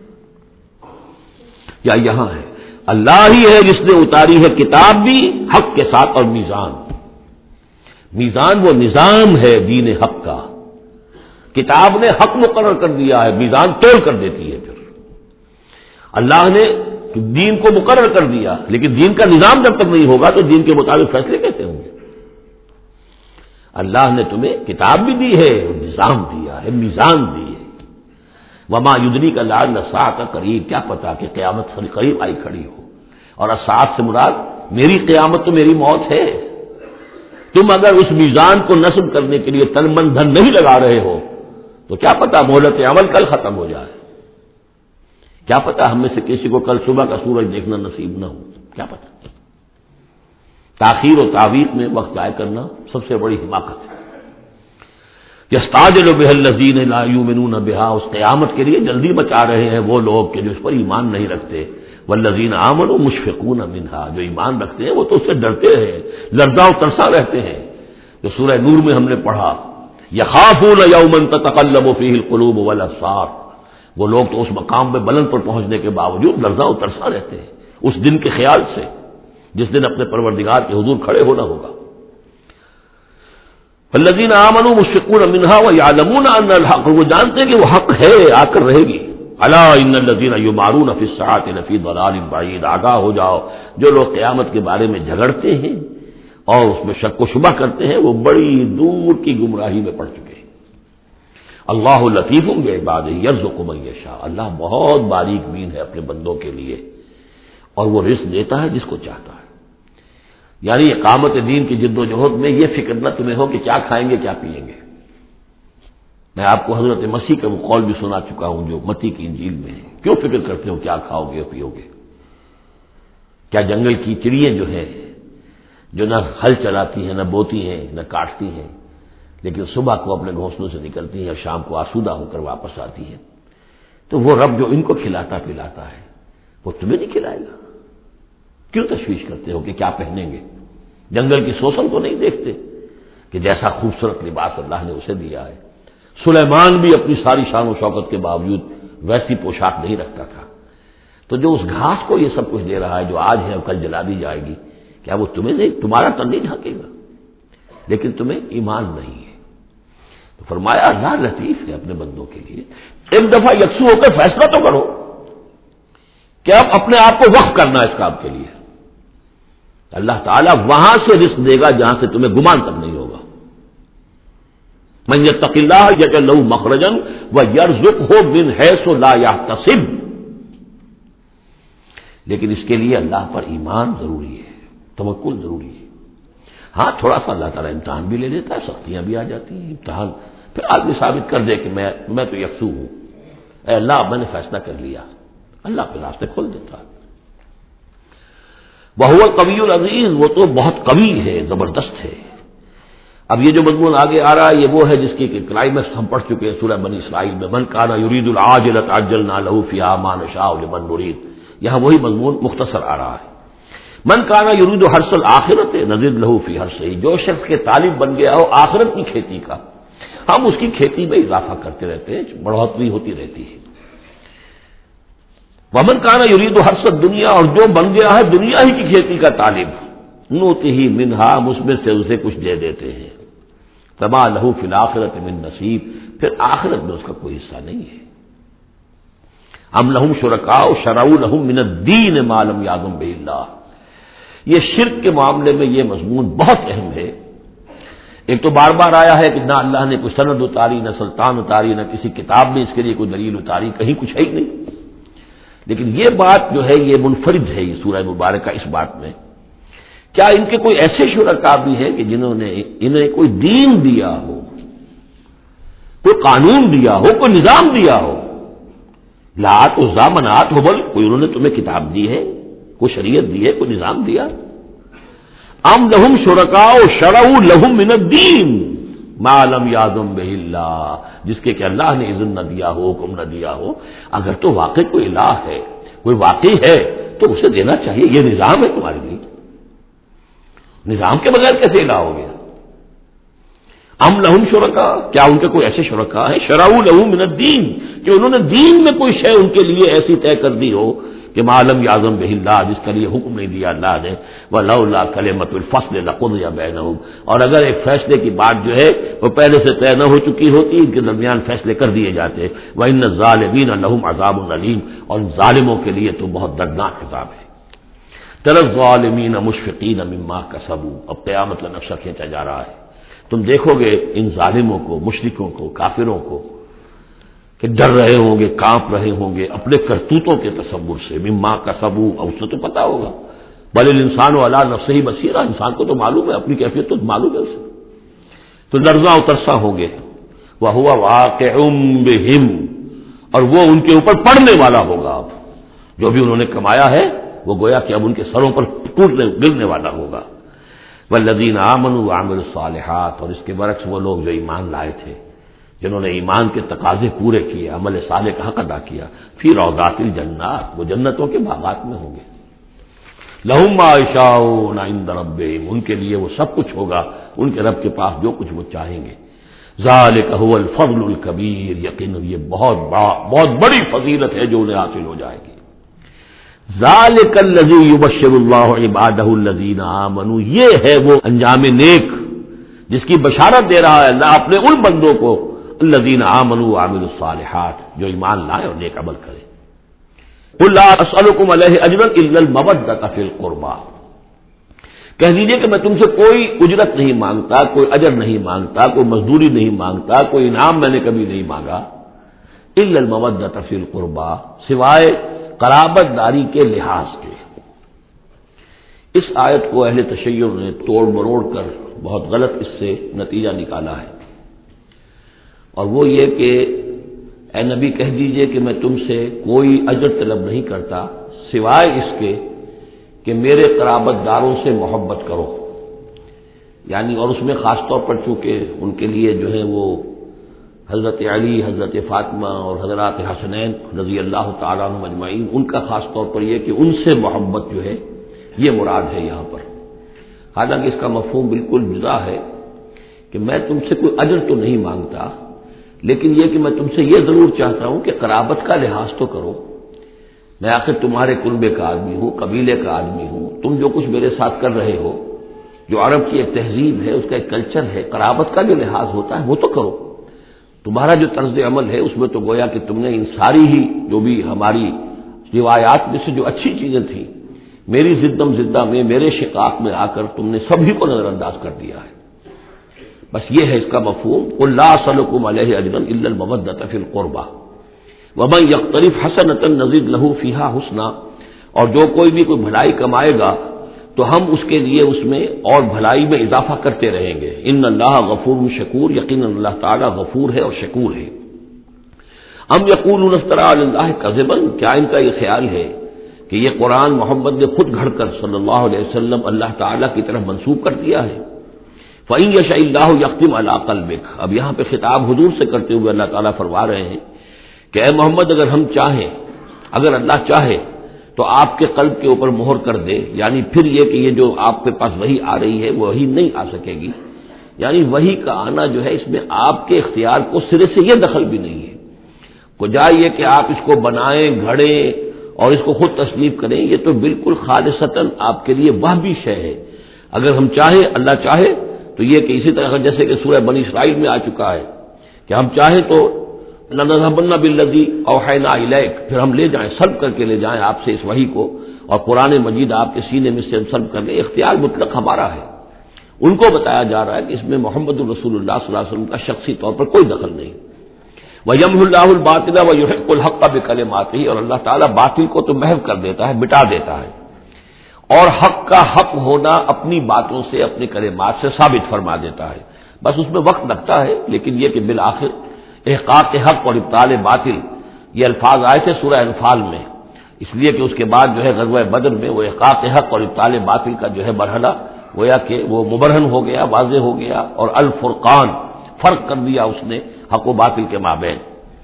یا یہاں ہے اللہ ہی ہے جس نے اتاری ہے کتاب بھی حق کے ساتھ اور میزان۔ میزان وہ نظام ہے دین حق کا، کتاب نے حق مقرر کر دیا ہے، میزان توڑ کر دیتی ہے۔ پھر اللہ نے دین کو مقرر کر دیا، لیکن دین کا نظام جب تک نہیں ہوگا تو دین کے مطابق فیصلے کیسے ہوں گے؟ اللہ نے تمہیں کتاب بھی دی ہے، نظام دیا ہے، میزان دی ہے۔ وما یدریک لعل الساعۃ قریب، کیا پتا کہ قیامت قریب آئی کھڑی ہو، اور الساعۃ سے مراد میری قیامت تو میری موت ہے۔ تم اگر اس میزان کو نصب کرنے کے لیے تن من دھن نہیں لگا رہے ہو تو کیا پتا مہلت عمل کل ختم ہو جائے، کیا پتا ہم میں سے کسی کو کل صبح کا سورج دیکھنا نصیب نہ ہو، کیا پتا۔ تاخیر و تعویق میں وقت ضائع کرنا سب سے بڑی حماقت ہے۔ یستعجل بها الذین لا یؤمنون بها، اس قیامت کے لیے جلدی مچا رہے ہیں وہ لوگ کہ جو اس پر ایمان نہیں رکھتے۔ والذین آمنوا مشفقون منها، جو ایمان رکھتے ہیں وہ تو اس سے ڈرتے ہیں، لرزاں و ترساں رہتے ہیں۔ جو سورہ نور میں ہم نے پڑھا، یخافون یوما تتقلب فیہ القلوب والابصار، وہ لوگ تو اس مقام پہ بلند پر پہنچنے کے باوجود لرزاں و ترساں رہتے ہیں اس دن کے خیال سے جس دن اپنے پروردگار کے حضور کھڑے ہونا ہوگا۔ الذین آمنوا مشفقون منها ویعلمون ان الحق، وہ جانتے ہیں کہ وہ حق ہے، آ کر رہے گی۔ الا ان الذین یمارون فی الساعۃ لفی ضلال بعید، آگاہ ہو جاؤ جو لوگ قیامت کے بارے میں جھگڑتے ہیں اور اس میں شک و شبہ کرتے ہیں وہ بڑی دور کی گمراہی میں پڑ چکے ہیں۔ اللہ لطیف بعبادہ یرزق من یشاء، اللہ بہت باریک بین ہے اپنے بندوں کے لیے اور وہ رزق دیتا ہے جس کو چاہتا ہے۔ یعنی اقامت دین کی جد و جہد میں یہ فکر نہ تمہیں ہو کہ کیا کھائیں گے کیا پیئیں گے۔ میں آپ کو حضرت مسیح کا وہ قول بھی سنا چکا ہوں جو متی کی انجیل میں ہے، کیوں فکر کرتے ہو کیا کھاؤ گے اور پیو گے؟ کیا جنگل کی چڑیاں جو ہیں جو نہ ہل چلاتی ہیں نہ بوتی ہیں نہ کاٹتی ہیں، لیکن صبح کو اپنے گھونسلوں سے نکلتی ہیں اور شام کو آسودہ ہو کر واپس آتی ہیں، تو وہ رب جو ان کو کھلاتا پلاتا ہے وہ تمہیں نہیں کھلائے گا؟ کیوں تشویش کرتے ہو کہ کیا پہنیں گے؟ جنگل کی سوسن کو نہیں دیکھتے کہ جیسا خوبصورت لباس اللہ نے اسے دیا ہے۔ سلیمان بھی اپنی ساری شان و شوکت کے باوجود ویسی پوشاک نہیں رکھتا تھا۔ تو جو اس گھاس کو یہ سب کچھ دے رہا ہے جو آج ہے اور کل جلا دی جائے گی، کیا وہ تمہیں نہیں، تمہارا تن نہیں ڈھانکے گا؟ لیکن تمہیں ایمان نہیں ہے۔ تو فرمایا اللہ لطیف ہے اپنے بندوں کے لیے، ایک دفعہ یکسو ہو کر فیصلہ تو کرو کہ اب اپنے آپ کو وقف کرنا ہے اس کام کے لیے۔ اللہ تعالیٰ وہاں سے رزق دے گا جہاں سے تمہیں گمان تک نہیں ہوگا۔ من یتق اللہ یجعل لہ مخرجا ویرزقہ من حیث لا یحتسب، لیکن اس کے لیے اللہ پر ایمان ضروری ہے، توکل ضروری ہے۔ ہاں تھوڑا سا اللہ تعالیٰ امتحان بھی لے لیتا ہے، سختیاں بھی آ جاتی ہیں، امتحان پھر آدمی ثابت کر دے کہ میں تو یکسو ہوں، اے اللہ میں نے فیصلہ کر لیا، اللہ پہ راستے کھول دیتا ہے۔ وَهُوَ الْقَوِيُّ الْعَزِيزُ، وہ تو بہت قوی ہے، زبردست ہے۔ اب یہ جو مضمون آگے آ رہا ہے یہ وہ ہے جس کی کلائمیکس ہم پڑھ چکے ہیں سورہ بنی اسرائیل میں، من کان یرید العاجلۃ عجلنا له فیہا ما نشاء لمن نرید، یہاں وہی مضمون مختصر آ رہا ہے۔ من کان یرید حرث الآخرۃ نزد له فی حرثہ، جو شخص کے طالب بن گیا ہو آخرت کی کھیتی کا، ہم اس کی کھیتی میں اضافہ کرتے رہتے ہیں، بڑھوتری ہوتی رہتی ہے۔ ومن کان یرید حرث الدنیا، اور جو بن گیا ہے دنیا ہی کی کھیتی کا طالب، نؤتہ منہا، اس میں سے اسے کچھ دے دیتے ہیں، فما لہ فی الآخرۃ من نصیب، پھر آخرت میں اس کا کوئی حصہ نہیں ہے۔ ام لہم شرکاء شرعوا لہم من الدین ما لم یأذن بہ اللہ، یہ شرک کے معاملے میں یہ مضمون بہت اہم ہے۔ ایک تو بار بار آیا ہے کہ نہ اللہ نے کوئی سند اتاری، نہ سلطان اتاری، نہ کسی کتاب میں اس کے لیے کوئی دلیل اتاری، کہیں کچھ ہے ہی نہیں۔ لیکن یہ بات جو ہے یہ منفرد ہے یہ سورہ مبارکہ اس بات میں، کیا ان کے کوئی ایسے شرکاء بھی ہیں کہ جنہوں نے انہیں کوئی دین دیا ہو، کوئی قانون دیا ہو، کوئی نظام دیا ہو؟ لات عزا منات ہبل، کوئی انہوں نے تمہیں کتاب دی ہے، کوئی شریعت دی ہے، کوئی نظام دیا؟ ام لہم شرکاء شرعوا لہم من الدین، ما لم یعظم بہ اللہ، جس کے کہ اللہ نے اذن نہ دیا ہو، حکم نہ دیا ہو۔ اگر تو واقعی کوئی الہ ہے، کوئی واقعی ہے، تو اسے دینا چاہیے۔ یہ نظام ہے تمہارے لیے، نظام کے بغیر کیسے الہ ہو گیا؟ ام لہم شرکا، کیا ان کے کوئی ایسے شرکا ہیں شرعوا لہ من الدین، کہ انہوں نے دین میں کوئی شے ان کے لیے ایسی طے کر دی ہو کہ ما لم یعظم بہ اللہ، جس کا لیے حکم نہیں دیا اللہ نے، ولولا کلمۃ الفصل لقضی بینہم، اور اگر ایک فیصلے کی بات جو ہے وہ پہلے سے طے نہ ہو چکی ہوتی، ان کے درمیان فیصلے کر دیے جاتے۔ وان الظالمین لہم عذاب علیم، اور ظالموں کے لیے تو بہت دردناک عذاب ہے۔ تری الظالمین مشفقین مما کسبوا، اب قیامت کا نقشہ کھینچا جا رہا ہے۔ تم دیکھو گے ان ظالموں کو، مشرکوں کو، کافروں کو کہ ڈر رہے ہوں گے، کانپ رہے ہوں گے اپنے کرتوتوں کے تصور سے، مما کسبوا، اور اس سے تو پتا ہوگا، بل الانسان علی نفسہ بصیرہ، انسان کو تو معلوم ہے، اپنی کیفیت تو معلوم ہے اسے، تو لرزاں و ترساں ہوں گے۔ وَهُوَ وَاقِعٌ بِهِمْ، اور وہ ان کے اوپر پڑنے والا ہوگا۔ اب جو بھی انہوں نے کمایا ہے وہ گویا کہ اب ان کے سروں پر گرنے والا ہوگا۔ والذین آمنوا وعملوا الصالحات، اور اس کے برعکس وہ لوگ جو ایمان لائے تھے، جنہوں نے ایمان کے تقاضے پورے کیے، عمل صالح کا حق ادا کیا، فی روضات الجنات، وہ جنتوں کے باغات میں ہوں گے۔ لہم ما یشاءون عند ربہم، ان کے لیے وہ سب کچھ ہوگا ان کے رب کے پاس جو کچھ وہ چاہیں گے۔ ذالک هو الفضل الکبیر، یقینا یہ بہت بڑی فضیلت ہے جو انہیں حاصل ہو جائے گی۔ ذالک الذی یبشر اللہ عبادہ الذین آمنوا، یہ ہے وہ انجام نیک جس کی بشارت دے رہا ہے اللہ اپنے ان بندوں کو، الذین آمنوا وعملوا الصالحات، جو ایمان لائے اور نیک عمل کرے۔ قل لا اسألکم علیہ اجرا الا المودۃ فی القربى، کہہ دیجئے کہ میں تم سے کوئی اجرت نہیں مانگتا، کوئی اجر نہیں مانگتا، کوئی مزدوری نہیں مانگتا، کوئی انعام میں نے کبھی نہیں مانگا، الا المودۃ فی القربى، سوائے قرابت داری کے لحاظ کے۔ اس آیت کو اہل تشیع نے توڑ مروڑ کر بہت غلط اس سے نتیجہ نکالا ہے، اور وہ یہ کہ اے نبی کہہ دیجئے کہ میں تم سے کوئی اجر طلب نہیں کرتا سوائے اس کے کہ میرے قرابت داروں سے محبت کرو، یعنی اور اس میں خاص طور پر چونکہ ان کے لیے جو ہے وہ حضرت علی، حضرت فاطمہ اور حضرات حسنین رضی اللہ تعالیٰ عنہم اجمعین، ان کا خاص طور پر یہ کہ ان سے محبت جو ہے یہ مراد ہے یہاں پر۔ حالانکہ اس کا مفہوم بالکل جدا ہے کہ میں تم سے کوئی اجر تو نہیں مانگتا، لیکن یہ کہ میں تم سے یہ ضرور چاہتا ہوں کہ قرابت کا لحاظ تو کرو، میں آخر تمہارے قربے کا آدمی ہوں، قبیلے کا آدمی ہوں، تم جو کچھ میرے ساتھ کر رہے ہو، جو عرب کی ایک تہذیب ہے، اس کا ایک کلچر ہے، قرابت کا جو لحاظ ہوتا ہے وہ تو کرو۔ تمہارا جو طرز عمل ہے اس میں تو گویا کہ تم نے ان ساری ہی جو بھی ہماری روایات میں سے جو اچھی چیزیں تھیں، میری زدم زدہ میں، میرے شقاق میں آ کر تم نے سبھی کو نظر انداز کر دیا ہے۔ بس یہ ہے اس کا مفہوم، قل لا اسألکم علیہ اجرا الا المودۃ فی القربى ومن یقترف حسنۃ نزد لہ فیہا حسنا، اور جو کوئی بھی کوئی بھلائی کمائے گا تو ہم اس کے لیے اس میں اور بھلائی میں اضافہ کرتے رہیں گے۔ ان اللہ غفور شکور، یقینا اللہ تعالیٰ غفور ہے اور شکور ہے۔ ام یقولون افترى علی اللہ کذبا، کیا ان کا یہ خیال ہے کہ یہ قرآن محمد نے خود گھڑ کر صلی اللہ علیہ وسلم اللہ تعالیٰ کی طرف منسوب کر دیا ہے؟ فإن یشاء اللہ یختم علی قلبک، اب یہاں پہ خطاب حضور سے کرتے ہوئے اللہ تعالیٰ فرما رہے ہیں کہ اے محمد اگر ہم چاہیں، اگر اللہ چاہے تو آپ کے قلب کے اوپر مہر کر دے، یعنی پھر یہ کہ یہ جو آپ کے پاس وحی آ رہی ہے وہی نہیں آ سکے گی، یعنی وحی کا آنا جو ہے اس میں آپ کے اختیار کو سرے سے یہ دخل بھی نہیں ہے، کجا یہ کہ آپ اس کو بنائیں، گھڑیں اور اس کو خود تصنیف کریں، یہ تو بالکل خالصتاً آپ کے لیے وہبی شے ہے۔ اگر ہم چاہیں، اللہ چاہے تو یہ کہ اسی طرح جیسے کہ سورہ بنی اسرائیل میں آ چکا ہے کہ ہم چاہیں تو لنذهبن بالذی اوحینا الیک، پھر ہم لے جائیں، سلب کر کے لے جائیں آپ سے اس وحی کو، اور قرآن مجید آپ کے سینے میں سے ہم سلب کر لیں، اختیار مطلق ہمارا ہے۔ ان کو بتایا جا رہا ہے کہ اس میں محمد الرسول اللہ صلی اللہ علیہ وسلم کا شخصی طور پر کوئی دخل نہیں۔ وَيَمْحُ اللَّهُ الْبَاطِلَ وَيُحِقُّ الْحَقَّ بِكَلِمَاتِهِ، اور اللہ تعالیٰ باطل کو تو محو کر دیتا ہے، مٹا دیتا ہے، اور حق کا حق ہونا اپنی باتوں سے، اپنی کلمات سے ثابت فرما دیتا ہے۔ بس اس میں وقت لگتا ہے، لیکن یہ کہ بالآخر احقاق حق اور ابطال باطل، یہ الفاظ آئے تھے سورہ انفال میں، اس لیے کہ اس کے بعد جو ہے غزوہ بدر میں وہ احقاق حق اور ابطال باطل کا جو ہے مرحلہ گویا کہ وہ مبرہن ہو گیا، واضح ہو گیا، اور الفرقان فرق کر دیا اس نے حق و باطل کے مابین۔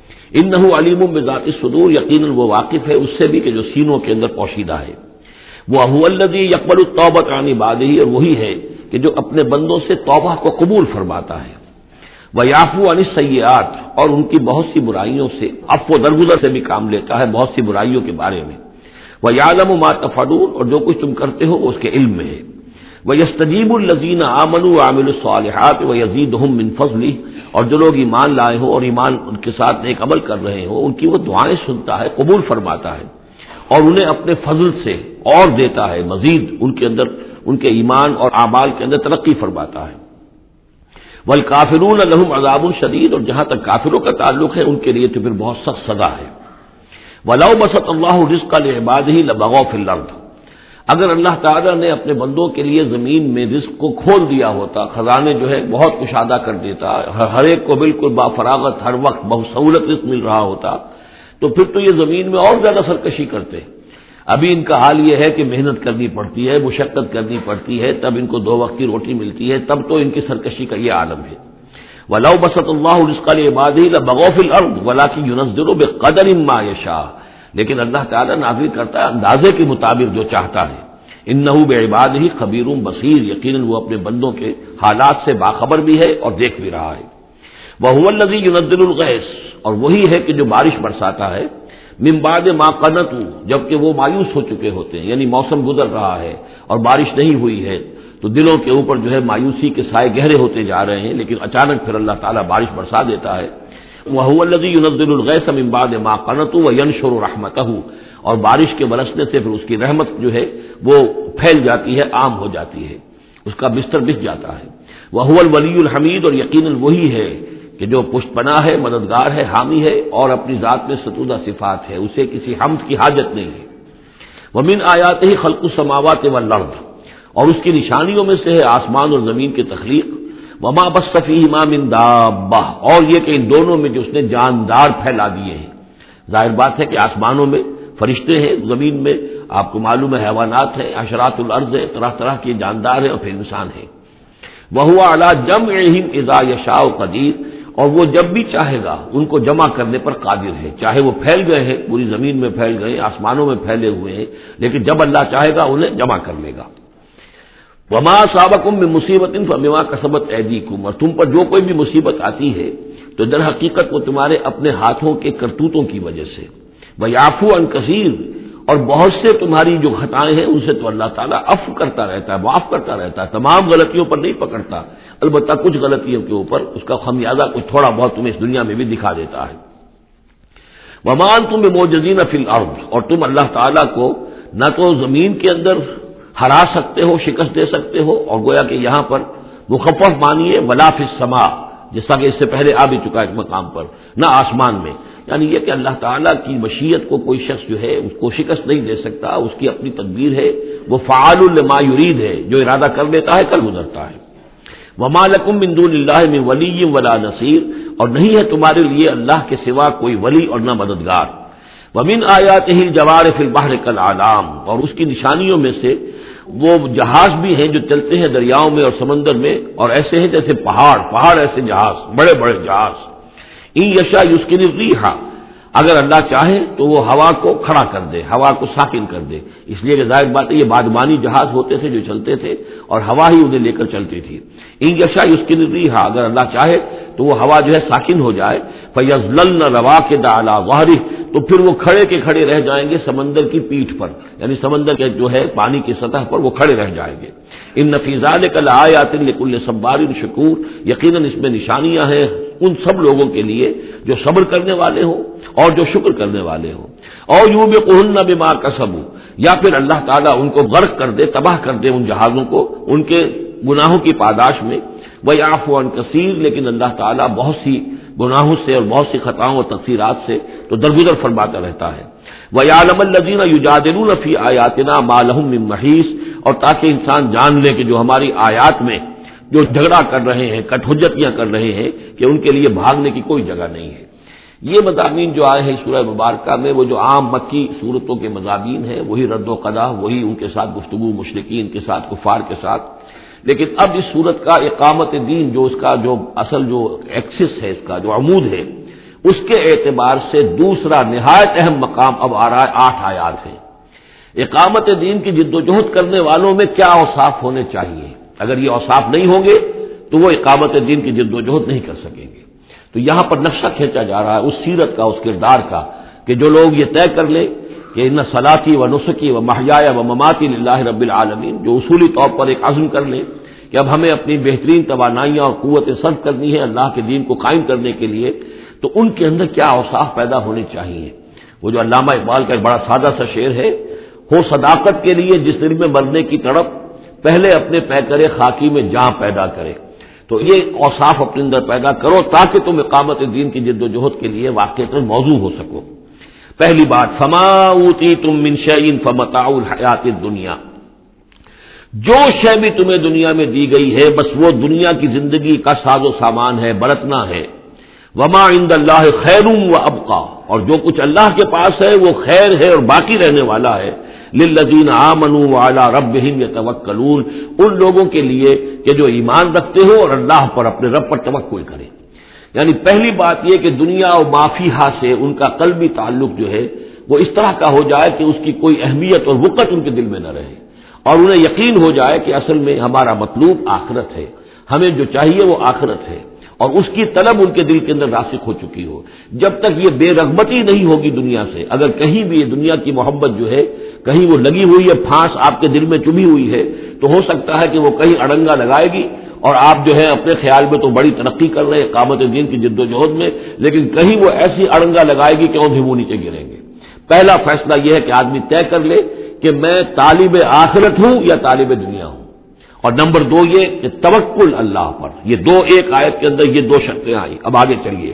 انہ علیم بذات الصدور، یقیناً وہ واقف ہے اس سے بھی کہ جو سینوں کے اندر پوشیدہ ہے۔ وہ هو الذی یقبل التوبۃ عن عبادہ، اور وہی ہے کہ جو اپنے بندوں سے توبہ کو قبول فرماتا ہے۔ ویعفو عن السیئات، اور ان کی بہت سی برائیوں سے عفو درگزر سے بھی کام لیتا ہے بہت سی برائیوں کے بارے میں۔ ویعلم ما تفعلون، اور جو کچھ تم کرتے ہو وہ اس کے علم میں ہے۔ وَيَسْتَجِيبُ الَّذِينَ آمَنُوا وَعَمِلُوا الصَّالِحَاتِ وَيَزِيدُهُم مِّن فَضْلِهِ، اور جو لوگ ایمان لائے ہو اور ایمان ان کے ساتھ نیک عمل کر رہے ہو ان کی وہ دعائیں سنتا ہے، قبول فرماتا ہے، اور انہیں اپنے فضل سے اور دیتا ہے، مزید ان کے اندر ان کے ایمان اور اعمال کے اندر ترقی فرماتا ہے۔ وَالْكَافِرُونَ لَهُمْ عَذَابٌ شَدِيدٌ، اور جہاں تک کافروں کا تعلق ہے ان کے لیے تو پھر بہت سخت سزا ہے۔ وَلَوْ بَسَطَ اللَّهُ الرِّزْقَ لِعِبَادِهِ لَبَغَوْا فِي الْأَرْضِ، اگر اللہ تعالیٰ نے اپنے بندوں کے لیے زمین میں رزق کو کھول دیا ہوتا، خزانے جو ہے بہت کشادہ کر دیتا، ہر ایک کو بالکل بافراغت ہر وقت بہت سہولت رزق مل رہا ہوتا، تو پھر تو یہ زمین میں اور زیادہ سرکشی کرتے۔ ابھی ان کا حال یہ ہے کہ محنت کرنی پڑتی ہے، مشقت کرنی پڑتی ہے، تب ان کو 2 وقت کی روٹی ملتی ہے، تب تو ان کی سرکشی کا یہ عالم ہے۔ وَلَوْ بَسَطَ اللَّهُ الرِّزْقَ لِعِبَادِهِ لَبَغَوْا فِي الْأَرْضِ وَلَٰكِن يُنَزِّلُ بِقَدَرٍ مَّا يَشَاءُ، لیکن اللہ تعالیٰ نازل کرتا ہے اندازے کے مطابق جو چاہتا ہے۔ انہ بعبادہ خبیر بصیر، یقیناً وہ اپنے بندوں کے حالات سے باخبر بھی ہے اور دیکھ بھی رہا ہے۔ وہو الذی ینزل الغیث، اور وہی ہے کہ جو بارش برساتا ہے، من بعد ما قنطوا، جبکہ وہ مایوس ہو چکے ہوتے ہیں، یعنی موسم گزر رہا ہے اور بارش نہیں ہوئی ہے تو دلوں کے اوپر جو ہے مایوسی کے سائے گہرے ہوتے جا رہے ہیں، لیکن اچانک پھر اللہ تعالیٰ بارش برسا دیتا ہے۔ وہو الذی ینزل الغیث من بعد ما قنطوا وینشر رحمتہ، اور بارش کے برسنے سے پھر اس کی رحمت جو ہے وہ پھیل جاتی ہے، عام ہو جاتی ہے، اس کا بستر بچھ جاتا ہے۔ وَهُوَ الْوَلِيُّ الْحَمِيدُ، اور یقیناً وہی ہے کہ جو پشت پناہ ہے، مددگار ہے، حامی ہے، اور اپنی ذات میں ستودہ صفات ہے، اسے کسی حمد کی حاجت نہیں ہے۔ وَمِنْ آیَاتِهِ خَلْقُ السَّمَاوَاتِ وَالْأَرْضِ، اور اس کی نشانیوں میں سے ہے آسمان اور زمین کی تخلیق۔ وَمَا بَثَّ فِيهِمَا مِنْ دَابَّةٍ، اور یہ کہ ان دونوں میں جو اس نے جاندار پھیلا دیے ہیں۔ ظاہر بات ہے کہ آسمانوں میں فرشتے ہیں، زمین میں آپ کو معلوم ہے حیوانات ہیں، حشرات الارض ہے، طرح طرح کے جاندار ہیں، اور پھر انسان ہے۔ وَهُوَ عَلَىٰ جَمْعِهِمْ إِذَا يَشَاءُ قَدِيرٌ، اور وہ جب بھی چاہے گا ان کو جمع کرنے پر قادر ہے، چاہے وہ پھیل گئے ہیں، پوری زمین میں پھیل گئے، آسمانوں میں پھیلے ہوئے ہیں، لیکن جب اللہ چاہے گا انہیں جمع کر لے گا۔ وَمَا أَصَابَكُم مِّن مُّصِيبَةٍ فَبِمَا كَسَبَتْ أَيْدِيكُمْ، اور تم پر جو کوئی بھی مصیبت آتی ہے تو در حقیقت وہ تمہارے اپنے ہاتھوں کے کرتوتوں کی وجہ سے۔ وَيَعْفُو عَن كَثِيرٍ، اور بہت سے تمہاری جو خطائیں ہیں ان سے تو اللہ تعالیٰ عفو کرتا رہتا ہے، معاف کرتا رہتا ہے، تمام غلطیوں پر نہیں پکڑتا، البتہ کچھ غلطیوں کے اوپر اس کا خمیازہ کچھ تھوڑا بہت تمہیں اس دنیا میں بھی دکھا دیتا ہے۔ وَمَا أَنتُم بِمُعْجِزِينَ فِي الْأَرْضِ، اور تم اللہ تعالیٰ کو نہ تو زمین کے اندر ہرا سکتے ہو، شکست دے سکتے ہو، اور گویا کہ یہاں پر مخفف مانیے ولا فی السماء، جیسا کہ اس سے پہلے آ بھی چکا ایک مقام پر، نہ آسمان میں، یعنی یہ کہ اللہ تعالیٰ کی مشیت کو کوئی شخص جو ہے اس کو شکست نہیں دے سکتا، اس کی اپنی تدبیر ہے، وہ فعال لما یرید ہے، جو ارادہ کر لیتا ہے کر گزرتا ہے۔ وما لکم من دون اللہ من ولی ولا نصیر، اور نہیں ہے تمہارے لیے اللہ کے سوا کوئی ولی اور نہ مددگار۔ ومن آیاتہ الجوار فی البحر کالأعلام، اور اس کی نشانیوں میں سے وہ جہاز بھی ہیں جو چلتے ہیں دریاؤں میں اور سمندر میں، اور ایسے ہیں جیسے پہاڑ ایسے جہاز، بڑے بڑے جہاز۔ ان یشاء یسکن الریح، اگر اللہ چاہے تو وہ ہوا کو کھڑا کر دے، ہوا کو ساکن کر دے، اس لیے کہ ظاہر بات ہے یہ بادبانی جہاز ہوتے تھے جو چلتے تھے اور ہوا ہی انہیں لے کر چلتی تھی۔ ان یشاء یسکن الریح، اگر اللہ چاہے تو وہ ہوا جو ہے ساکن ہو جائے، فیظللن رواکد علی ظہرہ، تو پھر وہ کھڑے کے کھڑے رہ جائیں گے سمندر کی پیٹھ پر، یعنی سمندر کے جو ہے پانی کی سطح پر وہ کھڑے رہ جائیں گے۔ ان فی ذلک لآیات لکل صبار شکور، یقیناً اس میں نشانیاں ہیں ان سب لوگوں کے لیے جو صبر کرنے والے ہوں اور جو شکر کرنے والے ہوں۔ اور یوبقہن بما کسبوا، یا پھر اللہ تعالیٰ ان کو غرق کر دے، تباہ کر دے ان جہازوں کو ان کے گناہوں کی پاداش میں۔ وَيَعْفُو عَن كَثِيرٍ، لیکن اللہ تعالیٰ بہت سی گناہوں سے اور بہت سی خطاؤں اور تقصیرات سے تو درگزر فرماتا رہتا ہے۔ وَيَعْلَمَ الَّذِينَ يُجَادِلُونَ فِي آيَاتِنَا مَا لَهُم مِّن مَّحِيصٍ، اور تاکہ انسان جان لے کہ جو ہماری آیات میں جو جھگڑا کر رہے ہیں، کٹ حجتیاں کر رہے ہیں، کہ ان کے لیے بھاگنے کی کوئی جگہ نہیں ہے۔ یہ مضامین جو آئے ہیں سورہ مبارکہ میں وہ جو عام مکی صورتوں کے مضامین ہیں، وہی رد و قضا، وہی ان کے ساتھ گفتگو، مشرکین کے ساتھ، کفار کے ساتھ، لیکن اب اس صورت کا اقامت دین جو اس کا جو اصل جو ایکسس ہے، اس کا جو عمود ہے، اس کے اعتبار سے دوسرا نہایت اہم مقام اب آ رہا ہے 8 آیات ہیں۔ اقامت دین کی جد و جہد کرنے والوں میں کیا اوصاف ہونے چاہیے؟ اگر یہ اوصاف نہیں ہوں گے تو وہ اقامت دین کی جد و جہد نہیں کر سکیں گے۔ تو یہاں پر نقشہ کھینچا جا رہا ہے اس سیرت کا، اس کردار کا، کہ جو لوگ یہ طے کر لیں کہ ان صلاتی و نسکی و محیای و مماتی للہ رب العالمین، جو اصولی طور پر ایک عزم کر لیں کہ اب ہمیں اپنی بہترین توانائیاں اور قوتیں صرف کرنی ہے اللہ کے دین کو قائم کرنے کے لیے، تو ان کے اندر کیا اوصاف پیدا ہونے چاہیے۔ وہ جو علامہ اقبال کا ایک بڑا سادہ سا شعر ہے، ہو صداقت کے لیے جس دل میں مرنے کی تڑپ، پہلے اپنے پیکرے خاکی میں جاں پیدا کرے۔ تو یہ اوصاف اپنے اندر پیدا کرو تاکہ تم اقامت دین کی جد و جہد کے لیے واقعتاً موضوع ہو سکو۔ پہلی بات، فما اوتیتم من شیء فمتاع الحیات الدنیا، جو شے بھی تمہیں دنیا میں دی گئی ہے بس وہ دنیا کی زندگی کا ساز و سامان ہے، برتنا ہے۔ وما عند اللہ خیر و ابقا، اور جو کچھ اللہ کے پاس ہے وہ خیر ہے اور باقی رہنے والا ہے۔ للذین آمنوا وعلی ربہم یتوکلون، ان لوگوں کے لیے کہ جو ایمان رکھتے ہو اور اللہ پر، اپنے رب پر توکل کریں۔ یعنی پہلی بات یہ کہ دنیا و ما فیہا سے ان کا قلبی تعلق جو ہے وہ اس طرح کا ہو جائے کہ اس کی کوئی اہمیت اور وقت ان کے دل میں نہ رہے، اور انہیں یقین ہو جائے کہ اصل میں ہمارا مطلوب آخرت ہے، ہمیں جو چاہیے وہ آخرت ہے، اور اس کی طلب ان کے دل کے اندر راسخ ہو چکی ہو۔ جب تک یہ بے رغبتی نہیں ہوگی دنیا سے، اگر کہیں بھی یہ دنیا کی محبت جو ہے کہیں وہ لگی ہوئی ہے، پھانس آپ کے دل میں چبھی ہوئی ہے، تو ہو سکتا ہے کہ وہ کہیں اڑنگا لگائے گی اور آپ جو ہے اپنے خیال میں تو بڑی ترقی کر رہے ہیں اقامت دین کی جد و جہد میں، لیکن کہیں وہ ایسی اڑنگا لگائے گی کہ اور بھی وہ نیچے گریں گے۔ پہلا فیصلہ یہ ہے کہ آدمی طے کر لے کہ میں طالب آخرت ہوں یا طالب دنیا ہوں، اور نمبر 2 یہ کہ توکل اللہ پر۔ یہ دو ایک آیت کے اندر یہ 2 شرطیں آئی۔ اب آگے چلیے،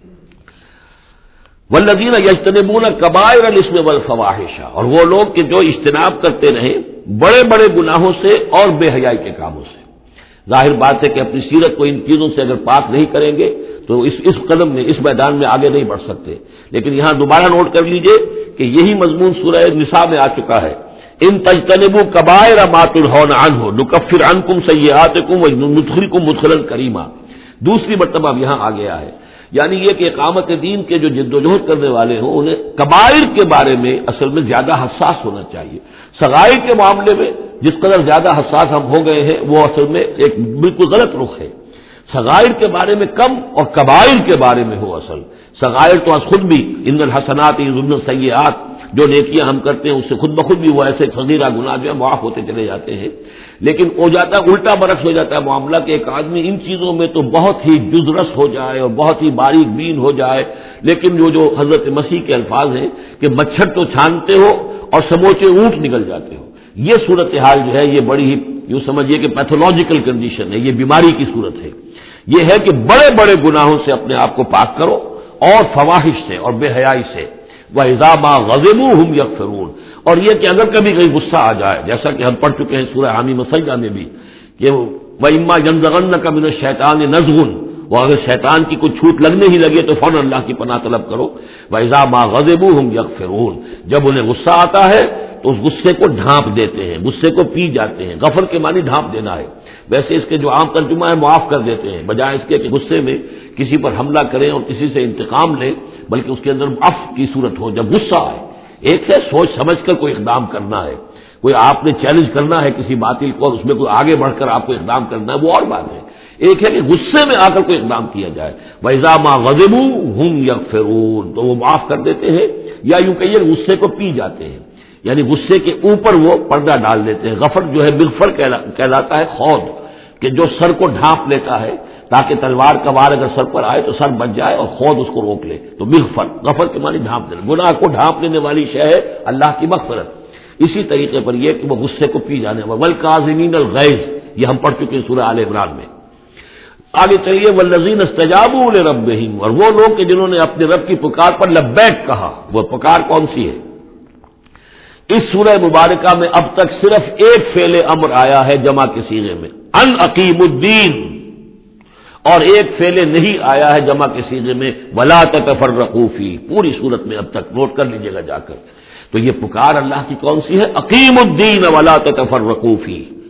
والذین یجتنبون کبائر الاسم والفواحش، اور وہ لوگ کہ جو اجتناب کرتے رہیں بڑے بڑے گناہوں سے اور بے حیائی کے کاموں سے۔ ظاہر بات ہے کہ اپنی سیرت کو ان چیزوں سے اگر پاک نہیں کریں گے تو اس قدم میں، اس میدان میں آگے نہیں بڑھ سکتے۔ لیکن یہاں دوبارہ نوٹ کر لیجئے کہ یہی مضمون سورہ نساء میں آ چکا ہے، ان تجتنبوا کبائر ما تنہون عنہ نکفر عنکم سیئاتکم وندخلکم مدخلا کریما۔ دوسری مرتبہ اب یہاں آ گیا ہے، یعنی یہ کہ اقامت دین کے جو جد و جہد کرنے والے ہوں انہیں کبائر کے بارے میں اصل میں زیادہ حساس ہونا چاہیے۔ صغائر کے معاملے میں جس قدر زیادہ حساس ہم ہو گئے ہیں وہ اصل میں ایک بالکل غلط رخ ہے۔ صغائر کے بارے میں کم اور کبائر کے بارے میں ہو اصل۔ صغائر تو از خود بھی ان الحسنات یذهبن السیئات، جو نیکیاں ہم کرتے ہیں اس سے خود بخود بھی وہ ایسے صغیرہ گناہ جو ہے معاف ہوتے چلے جاتے ہیں، لیکن ہو جاتا ہے الٹا برعکس ہو جاتا ہے معاملہ کہ ایک آدمی ان چیزوں میں تو بہت ہی جزرس ہو جائے اور بہت ہی باریک بین ہو جائے، لیکن جو حضرت مسیح کے الفاظ ہیں کہ مچھر تو چھانتے ہو اور سموچے اونٹ نکل جاتے ہو، یہ صورتحال جو ہے یہ بڑی ہی یوں سمجھیے کہ پیتھولوجیکل کنڈیشن ہے، یہ بیماری کی صورت ہے۔ یہ ہے کہ بڑے بڑے گناہوں سے اپنے آپ کو پاک کرو اور فواحش سے اور بے حیائی سے۔ وَإِذَا مَا غَضِبُوا هُمْ يَغْفِرُونَ، اور یہ کہ اگر کبھی کہیں غصہ آ جائے، جیسا کہ ہم پڑھ چکے ہیں سورہ حامیم سجدہ میں بھی کہ وَإِمَّا يَنزَغَنَّكَ مِنَ الشَّيْطَانِ نَزْغٌ، وہ اگر شیطان کی کوئی چھوٹ لگنے ہی لگے تو فوراً اللہ کی پناہ طلب کرو۔ وَإِذَا مَا غَضِبُوا هُمْ يَغْفِرُونَ، جب انہیں غصہ آتا ہے تو اس غصے کو ڈھانپ دیتے ہیں، غصے کو پی جاتے ہیں۔ غفر کے معنی ڈھانپ دینا ہے، ویسے اس کے جو عام ترجمہ ہے معاف کر دیتے ہیں، بجائے اس کے کہ غصے میں کسی پر حملہ کریں اور کسی سے انتقام لیں، بلکہ اس کے اندر عفو کی صورت ہو جب غصہ آئے۔ ایک ہے سوچ سمجھ کر کوئی اقدام کرنا ہے، کوئی آپ نے چیلنج کرنا ہے کسی باطل کو اور اس میں کوئی آگے بڑھ کر آپ کو اقدام کرنا ہے، وہ اور بات ہے۔ ایک ہے کہ غصے میں آ کر کوئی اقدام کیا جائے۔ وَإِذَا مَا غَضِبُوا هُمْ يَغْفِرُونَ، تو وہ معاف کر دیتے ہیں، یا یوں کہیے غصے کو پی جاتے ہیں، یعنی غصے کے اوپر وہ پردہ ڈال دیتے ہیں۔ غفر جو ہے مغفر کہلاتا ہے خود، کہ جو سر کو ڈھانپ لیتا ہے تاکہ تلوار کا وار اگر سر پر آئے تو سر بچ جائے اور خود اس کو روک لے، تو مغفر، غفر کے معنی ڈھانپ دینا، گناہ کو ڈھانپ لینے والی شے ہے اللہ کی مغفرت۔ اسی طریقے پر یہ کہ وہ غصے کو پی جانے والا، والکاظمین الغیظ، یہ ہم پڑھ چکے ہیں سورہ آل عمران میں۔ آگے چلیے، والذین استجابوا لربہم، اور وہ لوگ کہ جنہوں نے اپنے رب کی پکار پر لبیک کہا۔ وہ پکار کون سی ہے؟ اس سورہ مبارکہ میں اب تک صرف ایک فعل امر آیا ہے جمع کے صیغے میں، ان اقیم الدین، اور ایک فعل نہیں آیا ہے جمع کے صیغے میں ولا تتفرقوا فی، پوری صورت میں اب تک نوٹ کر لیجیے گا جا کر۔ تو یہ پکار اللہ کی کون سی ہے؟ اقیم الدین ولا تتفرقوا فی،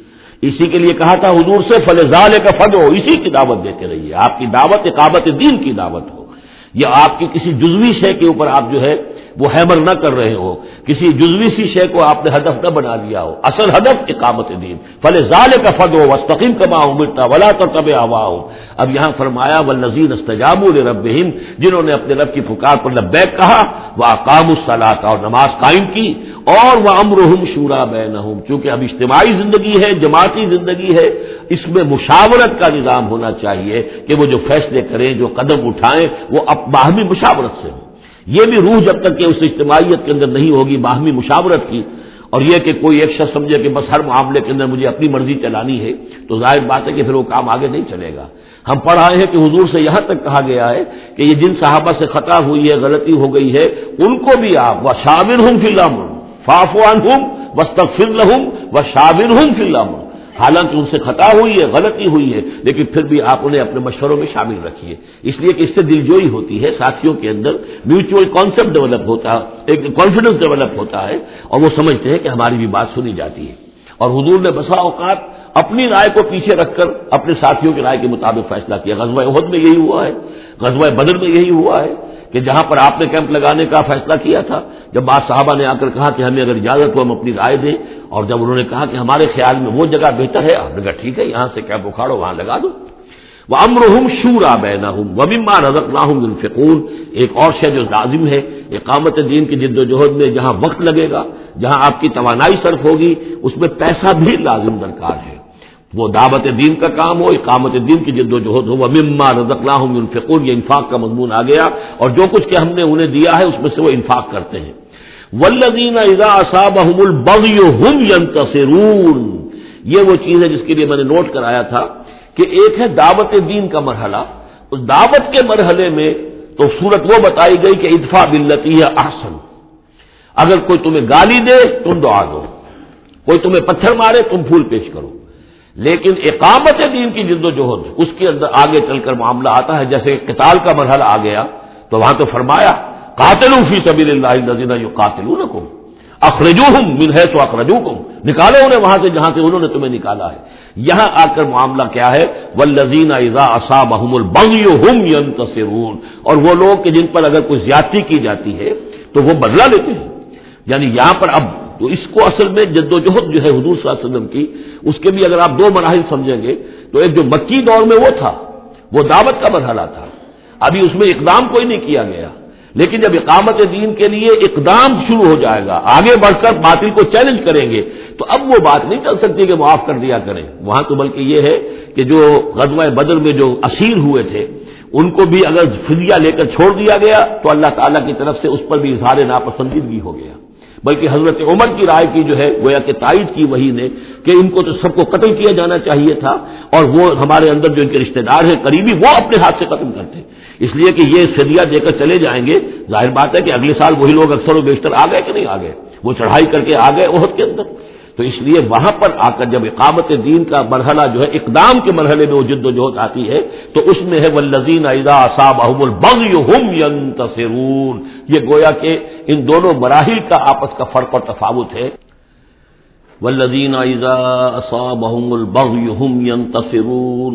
اسی کے لیے کہا تھا حضور سے فلذالک فدعو، اسی کی دعوت دیتے رہیے. آپ کی دعوت اقامت دین کی دعوت ہو، یا آپ کی کسی جزوی شے کے اوپر آپ جو ہے وہ ہیمر نہ کر رہے ہو، کسی جزوی سی شے کو آپ نے ہدف نہ بنا لیا ہو، اصل ہدف اقامت دین. فلذالک فدعو واستقم کما امرت ولا تتبع اهواهم. اب یہاں فرمایا والذین استجابوا لربهم، جنہوں نے اپنے رب کی پکار پر لبیک کہا، واقاموا الصلاۃ، اور نماز قائم کی، اور وامرهم شورى بینہم، چونکہ اب اجتماعی زندگی ہے، جماعتی زندگی ہے، اس میں مشاورت کا نظام ہونا چاہیے کہ وہ جو فیصلے کریں، جو قدم اٹھائیں، وہ باہمی مشاورت سے ہو. یہ بھی روح جب تک کہ اس اجتماعیت کے اندر نہیں ہوگی باہمی مشاورت کی، اور یہ کہ کوئی ایک شخص سمجھے کہ بس ہر معاملے کے اندر مجھے اپنی مرضی چلانی ہے، تو ظاہر بات ہے کہ پھر وہ کام آگے نہیں چلے گا. ہم پڑھ رہے ہیں کہ حضور سے یہاں تک کہا گیا ہے کہ یہ جن صحابہ سے خطا ہوئی ہے، غلطی ہو گئی ہے، ان کو بھی آپ وشاورہم فی الامر فاعف عنہم واستغفر لہم وشاورہم فی الامر. حالانکہ ان سے خطا ہوئی ہے، غلطی ہوئی ہے، لیکن پھر بھی آپ انہیں اپنے مشوروں میں شامل رکھیے، اس لیے کہ اس سے دلجوئی ہوتی ہے، ساتھیوں کے اندر میوچول کانسیپٹ ڈیولپ ہوتا ہے، ایک کانفیڈنس ڈیولپ ہوتا ہے، اور وہ سمجھتے ہیں کہ ہماری بھی بات سنی جاتی ہے. اور حضور نے بسا اوقات اپنی رائے کو پیچھے رکھ کر اپنے ساتھیوں کی رائے کے مطابق فیصلہ کیا. غزوہ احد میں یہی ہوا ہے، غزوہ بدر میں یہی ہوا ہے کہ جہاں پر آپ نے کیمپ لگانے کا فیصلہ کیا تھا، جب بعض صحابہ نے آ کر کہا کہ ہمیں اگر اجازت ہو ہم اپنی رائے دیں، اور جب انہوں نے کہا کہ ہمارے خیال میں وہ جگہ بہتر ہے، آپ نے کہا ٹھیک ہے یہاں سے کیمپ اکھاڑو، وہاں لگا دو. وَأَمْرُهُمْ شُورَى بَيْنَهُمْ وَمِمَّا رَزَقْنَاهُمْ يُنْفِقُونَ. ایک اور شے جو لازم ہے اقامت دین کی جد و جہد میں، جہاں وقت لگے گا، جہاں آپ کی توانائی صرف ہوگی، اس میں پیسہ بھی لازم درکار ہے. وہ دعوت دین کا کام ہو، اقامت دین کی جد و جہد ہو. وَمِمَّا رَزَقْنَاهُمْ يُنْفِقُونَ، یہ انفاق کا مضمون آ گیا، اور جو کچھ کہ ہم نے انہیں دیا ہے اس میں سے وہ انفاق کرتے ہیں. وَالَّذِينَ إِذَا أَصَابَهُمُ الْبَغْيُ هُمْ يَنْتَصِرُونَ. یہ وہ چیز ہے جس کے لیے میں نے نوٹ کرایا تھا کہ ایک ہے دعوت دین کا مرحلہ. اس دعوت کے مرحلے میں تو صورت وہ بتائی گئی کہ ادفع باللتی ہی احسن. اگر کوئی تمہیں گالی دے تم دعا دو، کوئی تمہیں پتھر مارے تم پھول پیش کرو. لیکن اقامت دین کی جد و جہد، اس کے اندر آگے چل کر معاملہ آتا ہے. جیسے قتال کا مرحلہ آ گیا تو وہاں تو فرمایا قاتلوا فی سبیل اللہ الذین یقاتلونکم اخرجوہم من حیث اخرجوکم، نکالو انہیں وہاں سے جہاں سے انہوں نے تمہیں نکالا ہے. یہاں آ کر معاملہ کیا ہے؟ والذین اذا اصابہم البغی ہم ینتصرون. اور وہ لوگ کہ جن پر اگر کوئی زیادتی کی جاتی ہے تو وہ بدلہ لیتے ہیں. یعنی یہاں پر اب تو اس کو اصل میں جد و جہد جو ہے حضور صلی اللہ علیہ وسلم کی، اس کے بھی اگر آپ دو مراحل سمجھیں گے تو ایک جو مکی دور میں وہ تھا، وہ دعوت کا مرحلہ تھا، ابھی اس میں اقدام کوئی نہیں کیا گیا. لیکن جب اقامت دین کے لیے اقدام شروع ہو جائے گا، آگے بڑھ کر باطل کو چیلنج کریں گے، تو اب وہ بات نہیں چل سکتی کہ معاف کر دیا کریں. وہاں تو بلکہ یہ ہے کہ جو غزوہ بدر میں جو اسیر ہوئے تھے ان کو بھی اگر فدیہ لے کر چھوڑ دیا گیا تو اللہ تعالیٰ کی طرف سے اس پر بھی اظہار ناپسندیدگی ہو گیا. بلکہ حضرت عمر کی رائے کی جو ہے گویا کہ تائید کی وہی نے کہ ان کو تو سب کو قتل کیا جانا چاہیے تھا، اور وہ ہمارے اندر جو ان کے رشتہ دار ہیں قریبی وہ اپنے ہاتھ سے ختم کرتے، اس لیے کہ یہ فدیہ دے کر چلے جائیں گے. ظاہر بات ہے کہ اگلے سال وہی لوگ اکثر و بیشتر آ گئے کہ نہیں آ گئے، وہ چڑھائی کر کے آ گئے احد کے اندر. تو اس لیے وہاں پر آ کر جب اقامت دین کا مرحلہ جو ہے اقدام کے مرحلے میں وہ جد و جہد آتی ہے تو اس میں ہے والذین اذا اصابہم البغی ہم ینتصرون. یہ گویا کہ ان دونوں مراحل کا آپس کا فرق اور تفاوت ہے. والذین اذا اصابہم البغی ہم ینتصرون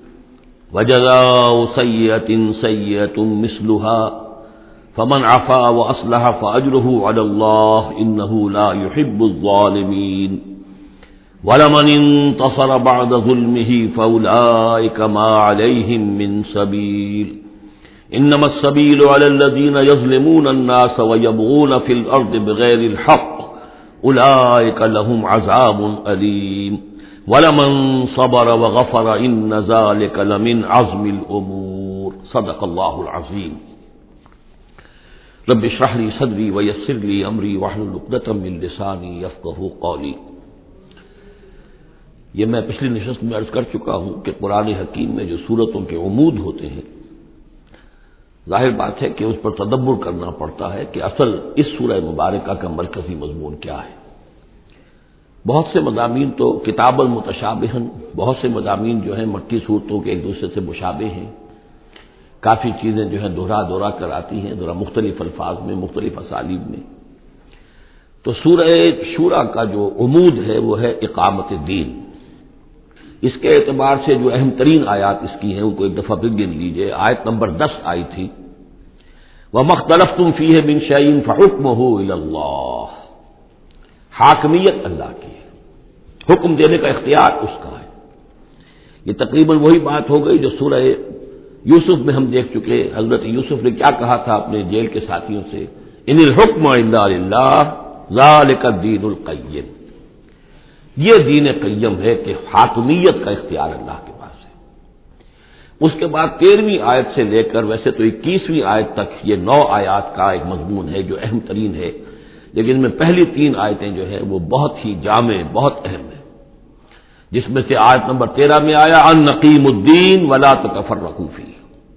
وجزاء سیئۃ سیئۃ مثلھا فمن عفا واصلح فاجره على الله انه لا يحب الظالمين ولمن انتصر بعد ظلمه فاولئك ما عليهم من سبيل انما السبيل على الذين يظلمون الناس ويبغون في الارض بغير الحق اولئك لهم عذاب اليم ولمن صبر وغفر ان ذلك لمن عزم الامور. صدق الله العظيم. رب اشرح لي صدري ويسر لي امري واحلل عقدة من لساني يفقهوا قولي. یہ میں پچھلی نشست میں عرض کر چکا ہوں کہ قرآن حکیم میں جو صورتوں کے عمود ہوتے ہیں، ظاہر بات ہے کہ اس پر تدبر کرنا پڑتا ہے کہ اصل اس سورہ مبارکہ کا مرکزی مضمون کیا ہے. بہت سے مضامین تو کتاب المتشابہن، بہت سے مضامین جو ہیں مکی صورتوں کے ایک دوسرے سے مشابہ ہیں، کافی چیزیں جو ہیں دہرا کر آتی ہیں، ذرا مختلف الفاظ میں، مختلف اسالیب میں. تو سورہ شورا کا جو عمود ہے وہ ہے اقامت دین. اس کے اعتبار سے جو اہم ترین آیات اس کی ہیں ان کو ایک دفعہ پھر گن لیجیے. آیت نمبر 10 آئی تھی وَمَا اخْتَلَفْتُمْ فِيهِ مِنْ شَيْءٍ فَحُكْمُهُ إِلَى اللَّهِ. حاکمیت اللہ کی ہے، حکم دینے کا اختیار اس کا ہے. یہ تقریباً وہی بات ہو گئی جو سورہ یوسف میں ہم دیکھ چکے. حضرت یوسف نے کیا کہا تھا اپنے جیل کے ساتھیوں سے؟ ان الحکم الا للہ ذالک الدین القیم. یہ دین قیم ہے کہ حاکمیت کا اختیار اللہ کے پاس ہے. اس کے بعد 13ویں آیت سے لے کر ویسے تو 21ویں آیت تک یہ 9 آیات کا ایک مضمون ہے جو اہم ترین ہے، لیکن ان میں پہلی 3 آیتیں جو ہیں وہ بہت ہی جامع، بہت اہم ہیں. جس میں سے آیت نمبر 13 میں آیا ان نقیم الدین ولا تتفرقوا فیہ.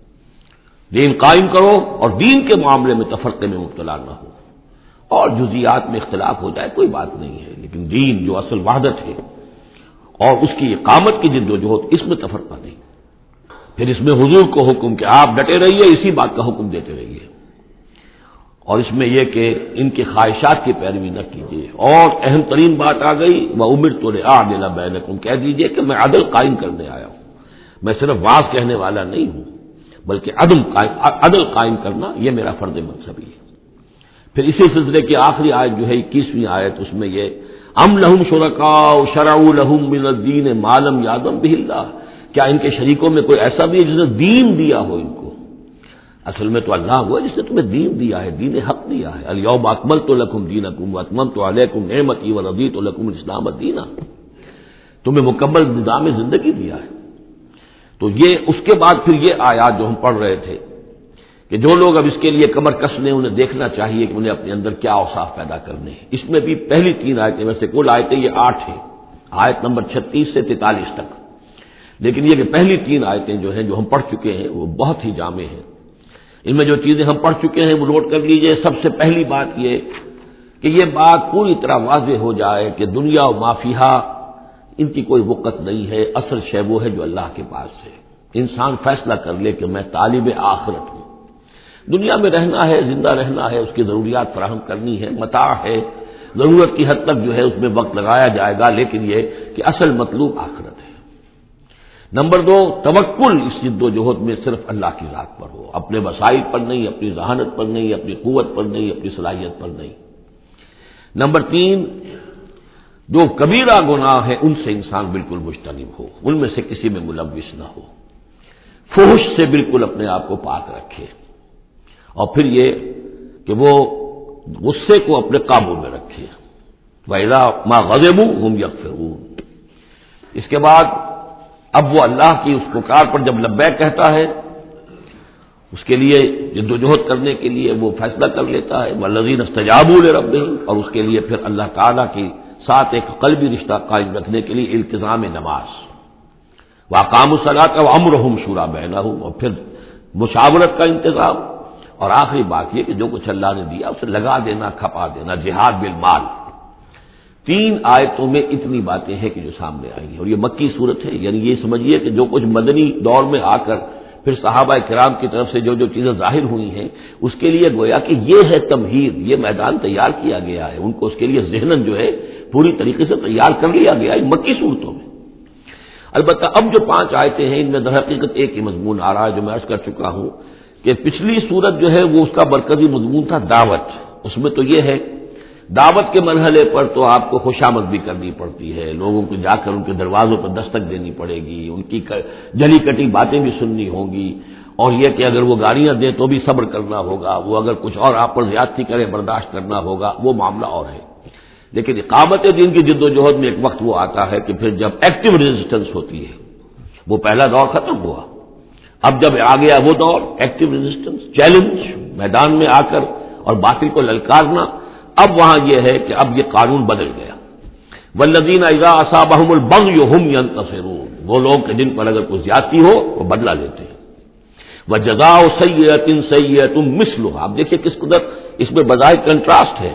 دین قائم کرو اور دین کے معاملے میں تفرقے میں مبتلا نہ ہو. اور جزیات میں اختلاف ہو جائے کوئی بات نہیں ہے، لیکن دین جو اصل وحدت ہے اور اس کی اقامت کی جدوجہد، اس میں تفرقہ نہیں. پھر اس میں حضور کو حکم کہ آپ ڈٹے رہیے، اسی بات کا حکم دیتے رہیے. اور اس میں یہ کہ ان کی خواہشات کی پیروی نہ کیجیے. اور اہم ترین بات آ گئی وَأُمِرْتُ لِأَعْدِلَ بَيْنَكُمْ. کہہ دیجیے کہ میں عدل قائم کرنے آیا ہوں، میں صرف واعظ کہنے والا نہیں ہوں، بلکہ عدل قائم کرنا یہ میرا فرض منصبی ہے. پھر اسی سلسلے کی آخری آیت جو ہے 21ویں آیت، اس میں یہ ام لہم شرکاء شرعوا لہم من الدین ما لم یأذن بہ اللہ. کیا ان کے شریکوں میں کوئی ایسا بھی ہے جس نے دین دیا ہو ان کو؟ اصل میں تو اللہ ہوا جس نے تمہیں دین دیا ہے، دین حق دیا ہے. الیوم اکملت لکم دینکم واتممت علیکم نعمتی ورضیت لکم الاسلام دینا. تمہیں مکمل نظام زندگی دیا ہے. تو یہ اس کے بعد پھر یہ آیات جو ہم پڑھ رہے تھے کہ جو لوگ اب اس کے لیے کمر کس لیں انہیں دیکھنا چاہیے کہ انہیں اپنے اندر کیا اوصاف پیدا کرنے ہیں. اس میں بھی پہلی 3 آیتیں میں سے کل آیتیں یہ 8 ہیں، آیت نمبر 36 سے 43 تک. لیکن یہ کہ پہلی 3 آیتیں جو ہیں جو ہم پڑھ چکے ہیں وہ بہت ہی جامع ہیں. ان میں جو چیزیں ہم پڑھ چکے ہیں وہ نوٹ کر لیجئے. سب سے پہلی بات یہ کہ یہ بات پوری طرح واضح ہو جائے کہ دنیا و ما فیہا ان کی کوئی وقت نہیں ہے. اصل شے وہ ہے جو اللہ کے پاس ہے. انسان فیصلہ کر لے کہ میں طالب آخرت ہوں، دنیا میں رہنا ہے، زندہ رہنا ہے، اس کی ضروریات فراہم کرنی ہے، متاع ہے، ضرورت کی حد تک جو ہے اس میں وقت لگایا جائے گا، لیکن یہ کہ اصل مطلوب آخرت ہے. نمبر 2، توکل اس جد و جہد میں صرف اللہ کی ذات پر ہو، اپنے وسائل پر نہیں، اپنی ذہانت پر نہیں، اپنی قوت پر نہیں، اپنی صلاحیت پر نہیں. نمبر 3، جو کبیرہ گناہ ہیں ان سے انسان بالکل مجتنب ہو، ان میں سے کسی میں ملوث نہ ہو، فحش سے بالکل اپنے آپ کو پاک رکھے. اور پھر یہ کہ وہ غصے کو اپنے قابو میں رکھے. وَإِذَا مَا غَضِبُوا هُمْ يَغْفِرُونَ. اس کے بعد اب وہ اللہ کی اس پکار پر جب لبیک کہتا ہے، اس کے لیے جدوجہد کرنے کے لیے وہ فیصلہ کر لیتا ہے وَالَّذِينَ اسْتَجَابُوا لِرَبِّهِمْ، اور اس کے لیے پھر اللہ تعالیٰ کی ساتھ ایک قلبی رشتہ قائم رکھنے کے لیے التزام نماز. وَأَقَامُوا الصَّلَاةَ وَأَمْرُهُمْ شُورَىٰ بَيْنَهُمْ، اور پھر مشاورت کا انتظام. اور آخری بات یہ کہ جو کچھ اللہ نے دیا اسے لگا دینا، کھپا دینا، جہاد بالمال. 3 آیتوں میں اتنی باتیں ہیں کہ جو سامنے آئی ہیں. اور یہ مکی صورت ہے، یعنی یہ سمجھیے کہ جو کچھ مدنی دور میں آ کر پھر صحابہ کرام کی طرف سے جو جو چیزیں ظاہر ہوئی ہیں اس کے لیے گویا کہ یہ ہے تمہید، یہ میدان تیار کیا گیا ہے. ان کو اس کے لیے ذہناً جو ہے پوری طریقے سے تیار کر لیا گیا ہے مکی صورتوں میں. البتہ اب جو 5 آیتیں ہیں ان میں در حقیقت ایک ہی مضمون آ رہا ہے جو میں عرض کر چکا ہوں کہ پچھلی صورت جو ہے وہ اس کا مرکزی مضمون تھا دعوت. اس میں تو یہ ہے دعوت کے مرحلے پر تو آپ کو خوشامد بھی کرنی پڑتی ہے، لوگوں کو جا کر ان کے دروازوں پر دستک دینی پڑے گی، ان کی جلی کٹی باتیں بھی سننی ہوں گی، اور یہ کہ اگر وہ گالیاں دیں تو بھی صبر کرنا ہوگا، وہ اگر کچھ اور آپ پر زیادتی کرے برداشت کرنا ہوگا، وہ معاملہ اور ہے. لیکن اقامت دین کی جد و جہد میں ایک وقت وہ آتا ہے کہ پھر جب ایکٹیو ریزسٹنس ہوتی ہے، وہ پہلا دور ختم ہوا. اب جب آ گیا وہ دور ایکٹیو ریزسٹنس، چیلنج، میدان میں آ کر اور باطل کو للکارنا. اب وہاں یہ ہے کہ اب یہ قانون بدل گیا. والذین اذا اصابهم البغی هم ينتصرون، وہ لوگ کہ جن پر اگر کوئی زیادتی ہو وہ بدلہ لیتے ہیں. وجزاء سیئۃ سیئۃ مثلها، اب دیکھیے کس قدر اس میں بظاہر کنٹراسٹ ہے.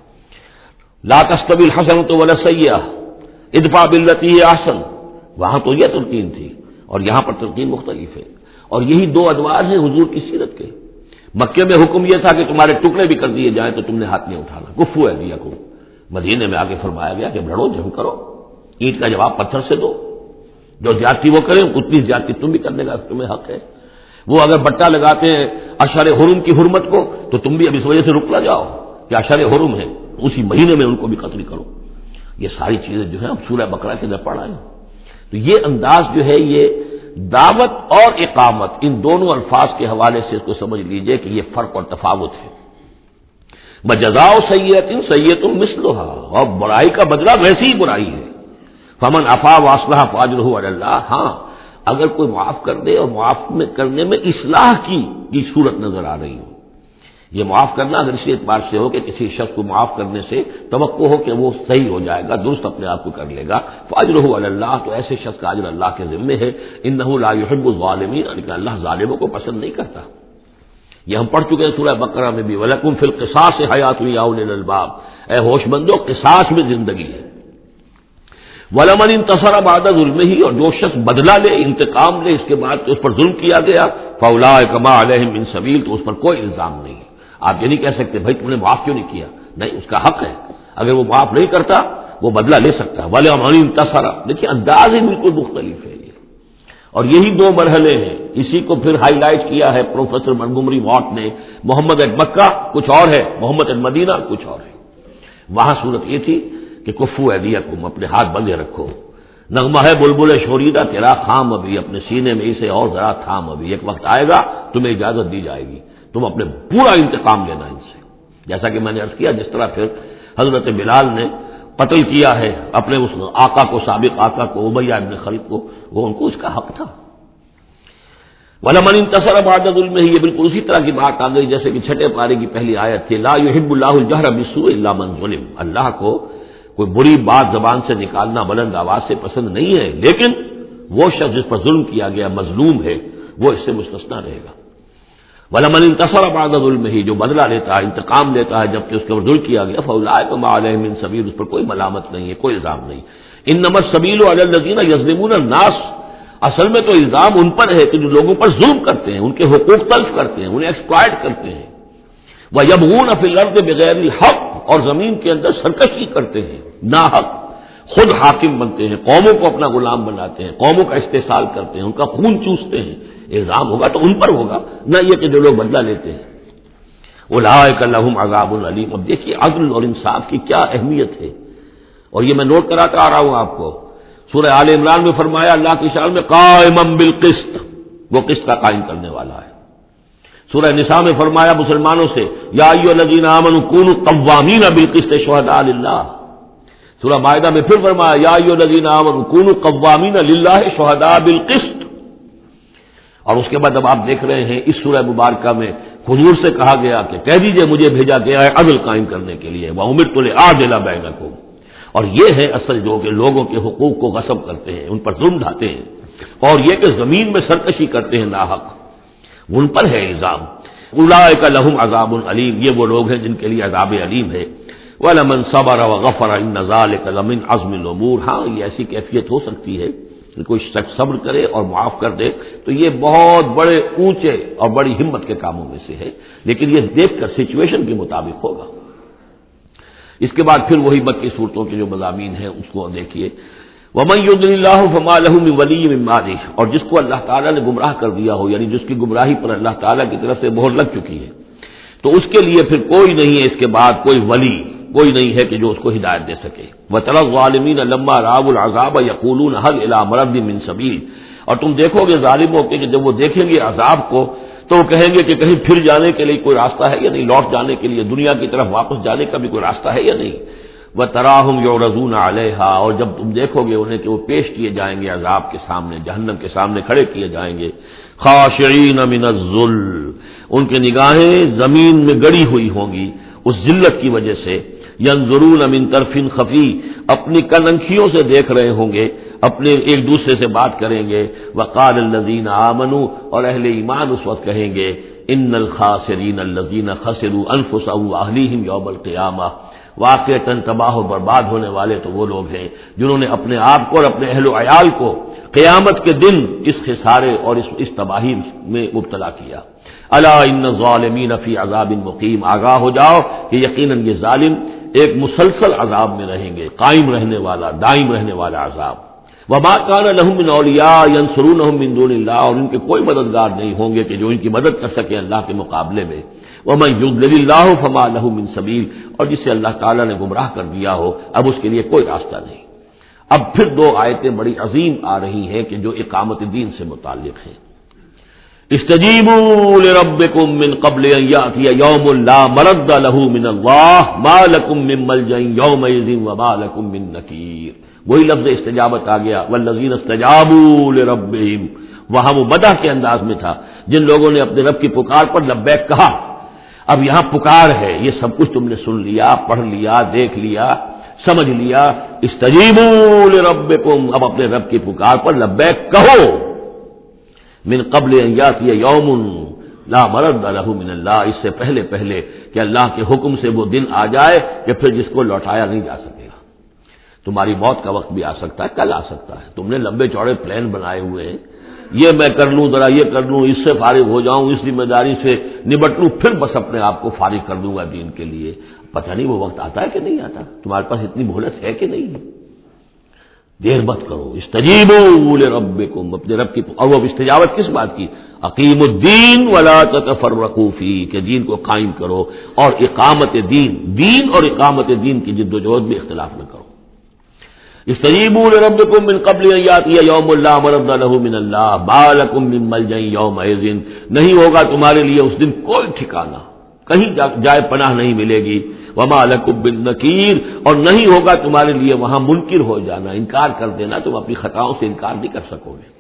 لا تستوی الحسنۃ ولا السیئۃ ادفع بالتی ہی احسن، وہاں تو یہ تلقین تھی اور یہاں پر تلقین مختلف ہے. اور یہی 2 ادوار ہیں حضور کی سیرت کے. مکے میں حکم یہ تھا کہ تمہارے ٹکڑے بھی کر دیے جائیں تو تم نے ہاتھ نہیں اٹھانا، کفو ایدیکم. مدینے میں آگے فرمایا گیا کہ لڑو، جنگ کرو، اینٹ کا جواب پتھر سے دو. جو زیادتی وہ کریں اتنی زیادتی تم بھی کرنے کا تمہیں حق ہے۔ وہ اگر بٹا لگاتے ہیں اشہر حرم کی حرمت کو تو تم بھی اب اس وجہ سے رک نہ جاؤ کہ اشہر حرم ہے، اسی مہینے میں ان کو بھی قتل کرو۔ یہ ساری چیزیں جو ہیں اب سورہ بقرہ کے اندر پڑھا ہے۔ تو یہ انداز جو ہے یہ دعوت اور اقامت ان دونوں الفاظ کے حوالے سے اس کو سمجھ لیجئے کہ یہ فرق اور تفاوت ہے۔ بجزاء سیئۃ سیئۃ مثلھا، اور برائی کا بدلہ ویسی ہی برائی ہے۔ فمن عفا واصلح فاجرہ علی اللہ، ہاں اگر کوئی معاف کر دے اور معاف کرنے میں اصلاح کی صورت نظر آ رہی ہو، یہ معاف کرنا اگر اسی اعتبار سے ہو کہ کسی شخص کو معاف کرنے سے توقع ہو کہ وہ صحیح ہو جائے گا، درست اپنے آپ کو کر لے گا، فاجرہ علی اللہ، تو ایسے شخص کا اجر اللہ کے ذمے ہے۔ انہ لا یحب الظالمین، لیکن اللہ ظالموں کو پسند نہیں کرتا۔ یہ ہم پڑھ چکے ہیں سورہ بقرہ میں بھی، وَلَكُمْ فِي الْقِصَاصِ حَيَاةٌ يَا أُولِي الْأَلْبَابِ، اے ہوش مندو قصاص میں زندگی ہے۔ وَلَمَنِ انتَصَرَ بَعْدَ ظُلْمِهِ، اور جو شخص بدلہ لے، انتقام لے اس کے بعد کہ اس پر ظلم کیا گیا، فَأُولَٰئِكَ مَا عَلَيْهِم مِّن سَبِيلٍ، تو اس پر کوئی الزام نہیں ہے۔ آپ یہ نہیں کہہ سکتے بھائی تم نے معاف کیوں نہیں کیا، نہیں، اس کا حق ہے، اگر وہ معاف نہیں کرتا وہ بدلہ لے سکتا ہے۔ وَلَمَنِ انتَصَرَ، دیکھیے انداز ہی بالکل مختلف ہے یہ، اور یہی دو مرحلے ہیں۔ اسی کو پھر ہائی لائٹ کیا ہے پروفیسر منگومری واٹ نے، محمد ایٹ مکہ کچھ اور ہے، محمد ایٹ مدینہ کچھ اور ہے۔ وہاں صورت یہ تھی کہ کفو ایدیکم، اپنے ہاتھ بندھے رکھو، نغمہ ہے بلبل شوریدہ تیرا خام ابھی، اپنے سینے میں اسے اور ذرا تھام ابھی، ایک وقت آئے گا تمہیں اجازت دی جائے گی، تم اپنے پورا انتقام لینا ان سے۔ جیسا کہ میں نے عرض کیا، جس طرح پھر حضرت بلال نے قتل کیا ہے اپنے اس آقا کو، سابق آقا کو، امیہ ابن خلف کو، وہ ان کو اس کا حق تھا۔ وَلَمَنِ انتَصَرَ بَعْدَ ظُلْمِهِ، یہ بالکل اسی طرح کی بات آ گئی جیسے کہ چھٹے پارے کی پہلی آیت تھی، لا يحب اللہ الجہر بالسوء الا من ظلم، اللہ کو کوئی بری بات زبان سے نکالنا بلند آواز سے پسند نہیں ہے، لیکن وہ شخص جس پر ظلم کیا گیا مظلوم ہے وہ اس سے مستثنی رہے گا۔ وَلَمَنِ انتَصَرَ بَعْدَ ظُلْمِهِ، جو بدلہ لیتا ہے، انتقام لیتا ہے جبکہ اس کے اوپر ظلم کیا گیا، فَأُولَٰئِکَ مَا عَلَيْهِم مِّن سَبِيلٍ، اس پر کوئی ملامت نہیں ہے، کوئی الزام نہیں۔ إِنَّمَا السَّبِيلُ عَلَى الَّذِينَ يَظْلِمُونَ النَّاسَ، اصل میں تو الزام ان پر ہے کہ جو لوگوں پر ظلم کرتے ہیں، ان کے حقوق تلف کرتے ہیں، انہیں ایکسپلائٹ کرتے ہیں، وَيَبْغُونَ فِي الْأَرْضِ بِغَيْرِ الْحَقِّ، اور زمین کے اندر سرکشی کرتے ہیں ناحق، خود حاکم بنتے ہیں، قوموں کو اپنا غلام بناتے ہیں، قوموں کا استحصال کرتے ہیں، ان کا خون چوستے ہیں، الزام ہوگا تو ان پر ہوگا، نہ یہ کہ جو لوگ بدلہ لیتے ہیں۔ اولئک لہم عذاب علیم، اب دیکھیے عدل اور انصاف کی کیا اہمیت ہے، اور یہ میں نوٹ کراتا آ رہا ہوں آپ کو۔ سورہ آل عمران میں فرمایا اللہ کی شان میں قائما بالقسط، وہ قسط کا قائم کرنے والا ہے۔ سورہ نساء میں فرمایا مسلمانوں سے یا ایھا الذین آمنوا کونوا قوامین بالقسط شہداء للہ۔ سورہ مائدہ میں پھر فرمایا یا ایھا الذین آمنوا کونوا قوامین للہ شہداء بالقسط۔ اور اس کے بعد اب آپ دیکھ رہے ہیں اس سورہ مبارکہ میں حضور سے کہا گیا کہ کہہ دیجئے مجھے بھیجا گیا ہے عدل قائم کرنے کے لیے، وَأُمِرْتُ لِأَعْدِلَ بَيْنَكُمْ، اور یہ ہے اصل جو کہ لوگوں کے حقوق کو غصب کرتے ہیں، ان پر ظلم ڈھاتے ہیں، اور یہ کہ زمین میں سرکشی کرتے ہیں ناحق، ان پر ہے الزام۔ اولئک لہم عذاب علیم، یہ وہ لوگ ہیں جن کے لیے عذاب علیم ہے۔ وَلَمَنْ صَبَرَ وَغَفَرَ إِنَّ ذَلِكَ لَمِنْ عَزْمِ الْأُمُورِ، ہاں یہ ایسی کیفیت ہو سکتی ہے کہ کوئی شخص صبر کرے اور معاف کر دے تو یہ بہت بڑے اونچے اور بڑی ہمت کے کاموں میں سے ہے، لیکن یہ دیکھ کر سچویشن کے مطابق ہوگا۔ اس کے بعد پھر وہی مکی صورتوں کے جو مضامین ہیں اس کو دیکھیے، وَمَن يُضْلِلِ اللَّهُ فَمَا لَهُ مِن وَلِيٍّ مِّن بَعْدِهِ، اور جس کو اللہ تعالیٰ نے گمراہ کر دیا ہو، یعنی جس کی گمراہی پر اللہ تعالیٰ کی طرف سے مہر لگ چکی ہے، تو اس کے لیے پھر کوئی نہیں ہے اس کے بعد، کوئی ولی کوئی نہیں ہے کہ جو اس کو ہدایت دے سکے۔ وَتَرَى الظَّالِمِينَ لَمَّا رَأَوُا الْعَذَابَ يَقُولُونَ هَلْ إِلَىٰ مَرَدٍ مِّن سَبِيلٍ، اور تم دیکھو گے ظالموں کے کہ جب وہ دیکھیں گے عذاب کو تو وہ کہیں گے کہ کہیں پھر جانے کے لیے کوئی راستہ ہے یا نہیں، لوٹ جانے کے لیے دنیا کی طرف واپس جانے کا بھی کوئی راستہ ہے یا نہیں۔ وَتَرَاهُمْ يُعْرَضُونَ عَلَيْهَا، اور جب تم دیکھو گے انہیں کہ وہ پیش کیے جائیں گے عذاب کے سامنے، جہنم کے سامنے کھڑے کیے جائیں گے، خاشعین من الذل، ان کی نگاہیں زمین میں گڑی ہوئی ہوں گی اس ذلت کی وجہ سے، ینظرون من طرف خفی، اپنی کننکھیوں سے دیکھ رہے ہوں گے، اپنے ایک دوسرے سے بات کریں گے، وقال الذین آمنوا، اور اہل ایمان اس وقت کہیں گے ان الخاسرین الذین خسروا انفسهم واہلیہم یوم القیامہ، واقعتاً تباہ و برباد ہونے والے تو وہ لوگ ہیں جنہوں نے اپنے آپ کو اور اپنے اہل و عیال کو قیامت کے دن اس خسارے اور اس تباہی میں مبتلا کیا۔ الا ان الظالمین فی عذاب مقیم، آگاہ ہو جاؤ کہ یقیناً یہ ظالم ایک مسلسل عذاب میں رہیں گے، قائم رہنے والا، دائم رہنے والا عذاب۔ وما کان لہم من اولیاء ینصرونہم من دون اللہ، اور ان کے کوئی مددگار نہیں ہوں گے کہ جو ان کی مدد کر سکے اللہ کے مقابلے میں. ومن یضلل اللہ فما لہ من سبیل، اور جسے اللہ تعالیٰ نے گمراہ کر دیا ہو اب اس کے لیے کوئی راستہ نہیں. اب پھر دو آیتیں بڑی عظیم آ رہی ہیں کہ جو اقامت دین سے متعلق ہیں. استجیبوا لربکم من قبل ان یأتی یوم لا مرد لہ من اللہ ما لکم من ملجأ یومئذ وما لکم من نکیر. وہی لفظ استجابت آ گیا، والذین استجابوا لربہم، وہاں وہ مدح کے انداز میں تھا جن لوگوں نے اپنے رب کی پکار پر لبیک کہا. اب یہاں پکار ہے، یہ سب کچھ تم نے سن لیا، پڑھ لیا، دیکھ لیا، سمجھ لیا. استجیبوا لربکم، اب اپنے رب کی پکار پر لبیک کہو. من قبل ان یاتی یوم لا مرد لہ من اللہ، اس سے پہلے کہ اللہ کے حکم سے وہ دن آ جائے کہ پھر جس کو لوٹایا نہیں جا سکے گا. تمہاری موت کا وقت بھی آ سکتا ہے، کل آ سکتا ہے. تم نے لمبے چوڑے پلان بنائے ہوئے ہیں، یہ میں کر لوں، ذرا یہ کر لوں، اس سے فارغ ہو جاؤں، اس ذمہ داری سے نبٹ لوں، پھر بس اپنے آپ کو فارغ کر دوں گا دین کے لیے. پتہ نہیں وہ وقت آتا ہے کہ نہیں آتا. تمہارے پاس اتنی مہلت ہے کہ نہیں ہے. دیر مت کرو. استجیبوا لربکم، اپنے رب کی. اور وہ استجابت کس بات کی؟ اقیم الدین ولا تتفرقوا فیہ، کہ دین کو قائم کرو اور اقامت دین اور اقامت دین کی جد و جہد میں اختلاف نہ کرو. استجیبوا لربکم من قبل ان یاتی یوم لا مرد لہ من اللہ ما لکم من ملجأ یومئذ، نہیں ہوگا تمہارے لیے اس دن کوئی ٹھکانہ، کہیں جائے پناہ نہیں ملے گی. وما لکم من نکیر، اور نہیں ہوگا تمہارے لیے وہاں منکر ہو جانا، انکار کر دینا. تم اپنی خطاؤں سے انکار نہیں کر سکو گے.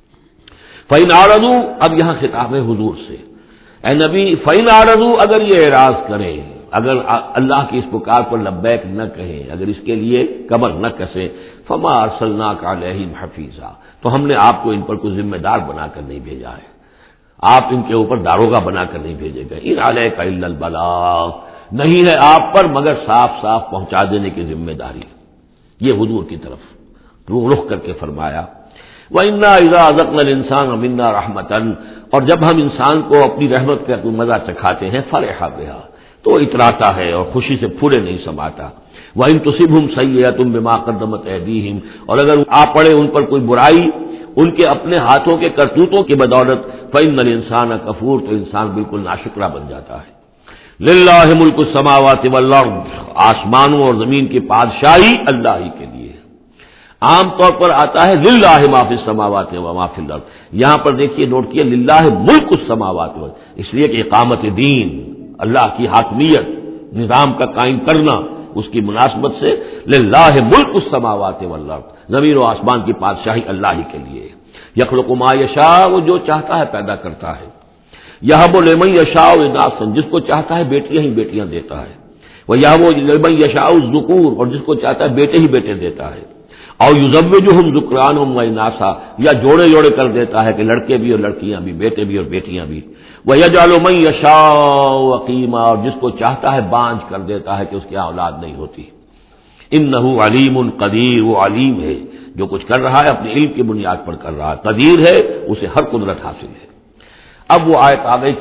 فإن أعرضوا، اب یہاں خطاب ہے حضور سے. اے نبی، فإن أعرضوا، اگر یہ اعراض کریں، اگر اللہ کی اس پکار پر لبیک نہ کہیں، اگر اس کے لیے کمر نہ کسیں، فما ارسلناک علیہم حفیظا، تو ہم نے آپ کو ان پر کوئی ذمہ دار بنا کر نہیں بھیجا ہے. آپ ان کے اوپر داروغہ بنا کر نہیں بھیجے گئے. ان علیک الا البلاغ، نہیں ہے آپ پر مگر صاف صاف پہنچا دینے کی ذمہ داری. یہ حضور کی طرف رخ کر کے فرمایا. وَإِنَّا إِذَا أَذَقْنَا الْإِنسَانَ مِنَّا رَحْمَةً، اور جب ہم انسان کو اپنی رحمت کا مزہ چکھاتے ہیں، فَرِحَ بِهَا، تو وہ اتراتا ہے اور خوشی سے پھولے نہیں سماتا. وَإِن تُصِبْهُمْ سَيِّئَةٌ بِمَا قَدَّمَتْ أَيْدِيهِمْ، اور اگر آ پڑے ان پر کوئی برائی ان کے اپنے ہاتھوں کے کرتوتوں کی بدولت، فَإِنَّ الْإِنسَانَ كَفُورٌ، تو انسان بالکل ناشکرا بن جاتا ہے. لِلَّهِ مُلْكُ السَّمَاوَاتِ وَالْأَرْضِ، آسمانوں اور زمین کی بادشاہی اللہ ہی کے لیے. عام طور پر آتا ہے للہ ما فی السماوات و ما فی الارض، یہاں پر دیکھیے نوٹ کیے للہ ملک السماوات و، اس لیے کہ اقامت دین، اللہ کی حاکمیت، نظام کا قائم کرنا، اس کی مناسبت سے للہ ملک السماوات والارض، زمین و آسمان کی بادشاہی اللہ ہی کے لیے. یخلق ما یشاء، وہ جو چاہتا ہے پیدا کرتا ہے. یہب لمن یشاء اناثا، جس کو چاہتا ہے بیٹیاں ہی بیٹیاں دیتا ہے. ویہب لمن یشاء الذکور، اور جس کو چاہتا ہے بیٹے ہی بیٹے دیتا ہے. اور یزوجہم ذکرانا و اناثا، یا جوڑے جوڑے کر دیتا ہے کہ لڑکے بھی اور لڑکیاں بھی، بیٹے بھی اور بیٹیاں بھی. ویجعل من یشاء عقیما، اور جس کو چاہتا ہے بانجھ کر دیتا ہے کہ اس کی اولاد نہیں ہوتی. انہ علیم قدیر، وہ علیم ہے، جو کچھ کر رہا ہے اپنے علم کی بنیاد پر کر رہا ہے، قدیر ہے، اسے ہر قدرت حاصل ہے. اب وہ آیت آ گئی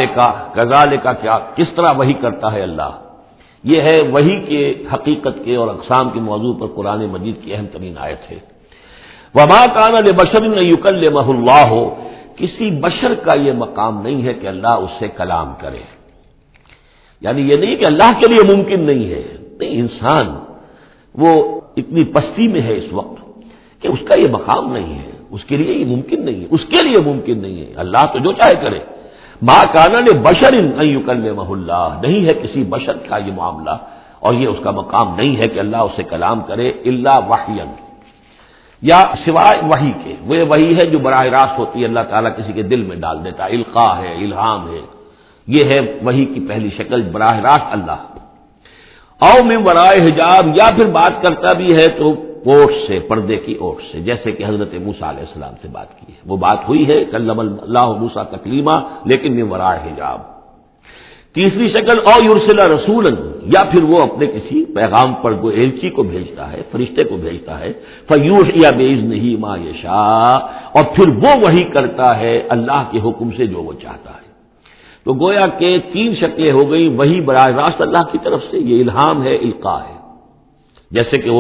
کذالک، کیا کس طرح وحی کرتا ہے اللہ. یہ ہے وحی کے حقیقت کے اور اقسام کے موضوع پر قرآن مجید کی اہم ترین آیت ہے. وما کان لبشر ان یکلمہ اللہ، کسی بشر کا یہ مقام نہیں ہے کہ اللہ اس سے کلام کرے. یعنی یہ نہیں کہ اللہ کے لیے ممکن نہیں ہے، نہیں، انسان وہ اتنی پستی میں ہے اس وقت کہ اس کا یہ مقام نہیں ہے، اس کے لیے یہ ممکن نہیں ہے، اس کے لیے ممکن نہیں ہے. اللہ تو جو چاہے کرے. ما کان لبشر ان یکلمہ اللہ، نہیں ہے کسی بشر کا یہ معاملہ اور یہ اس کا مقام نہیں ہے کہ اللہ اسے کلام کرے الا وحیا، یا سوائے وحی کے. وہ وحی ہے جو براہ راست ہوتی ہے، اللہ تعالیٰ کسی کے دل میں ڈال دیتا ہے، القاء ہے، الہام ہے. یہ ہے وحی کی پہلی شکل، براہ راست اللہ. او من ورائے حجاب، یا پھر بات کرتا بھی ہے تو اوٹ سے، پردے کی اوٹ سے، جیسے کہ حضرت موسیٰ علیہ السلام سے بات کی ہے. وہ بات ہوئی ہے کلم اللہ موسیٰ تکلیما، لیکن من ورائے حجاب. تیسری شکل او یرسل رسولا، یا پھر وہ اپنے کسی پیغام پر کوئی ایلچی کو بھیجتا ہے، فرشتے کو بھیجتا ہے. فیوحی باذنہ ما یشاء، اور پھر وہ وحی کرتا ہے اللہ کے حکم سے جو وہ چاہتا ہے. تو گویا کہ تین شکلیں ہو گئی. وحی براہ راست اللہ کی طرف سے، یہ الہام ہے، القاء ہے، جیسے کہ وہ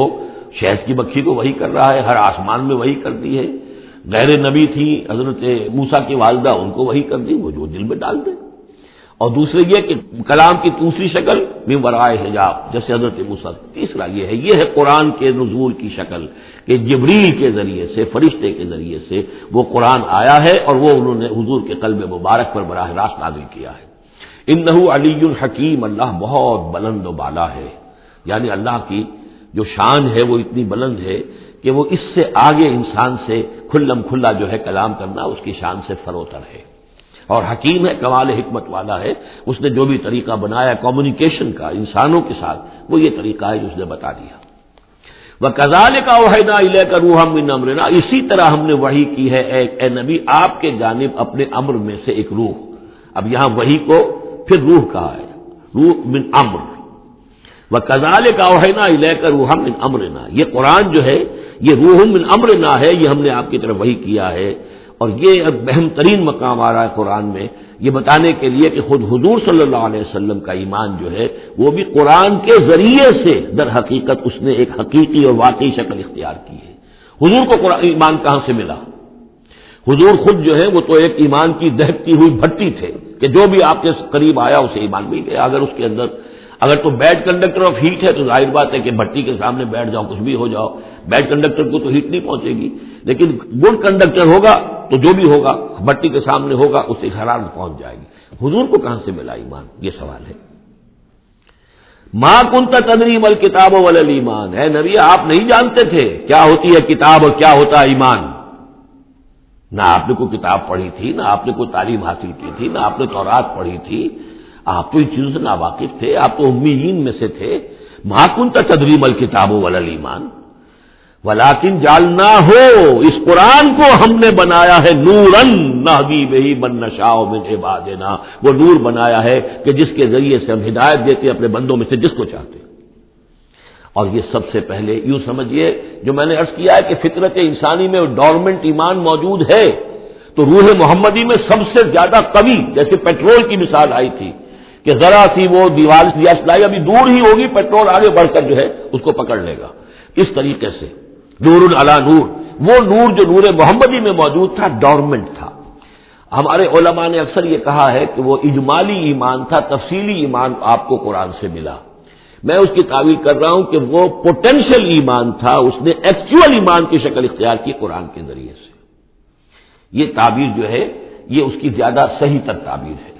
شہد کی مکھی کو وحی کر رہا ہے، ہر آسمان میں وحی کرتی ہے. غیر نبی تھی حضرت موسیٰ کی والدہ، ان کو وحی کر دی، وہ جو دل میں ڈال دے. اور دوسرے یہ کہ کلام کی دوسری شکل من ورائے حجاب، جیسے حضرت موسیٰ. تیسرا یہ ہے قرآن کے نزول کی شکل کہ جبریل کے ذریعے سے، فرشتے کے ذریعے سے وہ قرآن آیا ہے اور وہ انہوں نے حضور کے قلب مبارک پر براہ راست نازل کیا ہے. انہ علی حکیم، اللہ بہت بلند و بالا ہے، یعنی اللہ کی جو شان ہے وہ اتنی بلند ہے کہ وہ اس سے آگے انسان سے کھلم کھلا جو ہے کلام کرنا اس کی شان سے فروتر ہے. اور حکیم ہے، کمال حکمت والا ہے. اس نے جو بھی طریقہ بنایا کمیونیکیشن کا انسانوں کے ساتھ، وہ یہ طریقہ ہے جو اس نے بتا دیا. وَكَذَلِكَ أَوْحَيْنَا إِلَيْكَ رُوحًا مِّنْ أَمْرِنَا، اسی طرح ہم نے وحی کی ہے اے نبی آپ کے جانب اپنے امر میں سے ایک روح. اب یہاں وحی کو پھر روح کہا ہے، روح من امر. وَكَذَلِكَ أَوْحَيْنَا إِلَيْكَ رُوحًا مِّنْ أَمْرِنَا، یہ قرآن جو ہے یہ روح من امرنا ہے، یہ ہم نے آپ کی طرف وحی کیا ہے. اور یہ اب اہم ترین مقام آ رہا ہے قرآن میں، یہ بتانے کے لیے کہ خود حضور صلی اللہ علیہ وسلم کا ایمان جو ہے وہ بھی قرآن کے ذریعے سے در حقیقت اس نے ایک حقیقی اور واقعی شکل اختیار کی ہے. حضور کو ایمان کہاں سے ملا؟ حضور خود جو ہے وہ تو ایک ایمان کی دہکتی ہوئی بھٹی تھے کہ جو بھی آپ کے قریب آیا اسے ایمان مل گیا. اگر اس کے اندر اگر تو بیڈ کنڈکٹر آف ہیٹ ہے تو ظاہر بات ہے کہ بھٹی کے سامنے بیٹھ جاؤ کچھ بھی ہو جاؤ، بیڈ کنڈکٹر کو تو ہیٹ نہیں پہنچے گی. لیکن گڈ کنڈکٹر ہوگا تو جو بھی ہوگا بھٹی کے سامنے ہوگا اسے حرارت پہنچ جائے گی. حضور کو کہاں سے ملا ایمان؟ یہ سوال ہے. ما کنت تدری ما الکتاب ولا الایمان، اے نبی آپ نہیں جانتے تھے کیا ہوتی ہے کتاب اور کیا ہوتا ہے ایمان. نہ آپ نے کوئی کتاب پڑھی تھی، نہ آپ نے کوئی تعلیم حاصل کی تھی، نہ آپ نے تورات پڑھی تھی. آپ تو ان چیزوں سے ناواقف تھے، آپ تو امیین میں سے تھے. ما کنت تدری ما الکتاب ولا الایمان ولیکن جعلناہ، اس قرآن کو ہم نے بنایا ہے نورن نہدی بہ من نشاء من عبادنا، وہ نور بنایا ہے کہ جس کے ذریعے سے ہم ہدایت دیتے ہیں اپنے بندوں میں سے جس کو چاہتے ہیں. اور یہ سب سے پہلے یوں سمجھیے جو میں نے عرض کیا ہے کہ فطرت انسانی میں ڈورمنٹ ایمان موجود ہے، تو روح محمدی میں سب سے زیادہ قوی، جیسے پیٹرول کی مثال آئی تھی کہ ذرا سی وہ دیوار یا سلائی ابھی دور ہی ہوگی، پیٹرول آگے بڑھ کر جو ہے اس کو پکڑ لے گا. اس طریقے سے نور علی نور، وہ نور جو نور محمدی میں موجود تھا ڈورمنٹ تھا. ہمارے علماء نے اکثر یہ کہا ہے کہ وہ اجمالی ایمان تھا، تفصیلی ایمان آپ کو قرآن سے ملا. میں اس کی تعویل کر رہا ہوں کہ وہ پوٹینشیل ایمان تھا، اس نے ایکچوئل ایمان کی شکل اختیار کی قرآن کے ذریعے سے. یہ تعبیر جو ہے یہ اس کی زیادہ صحیح تر تعبیر ہے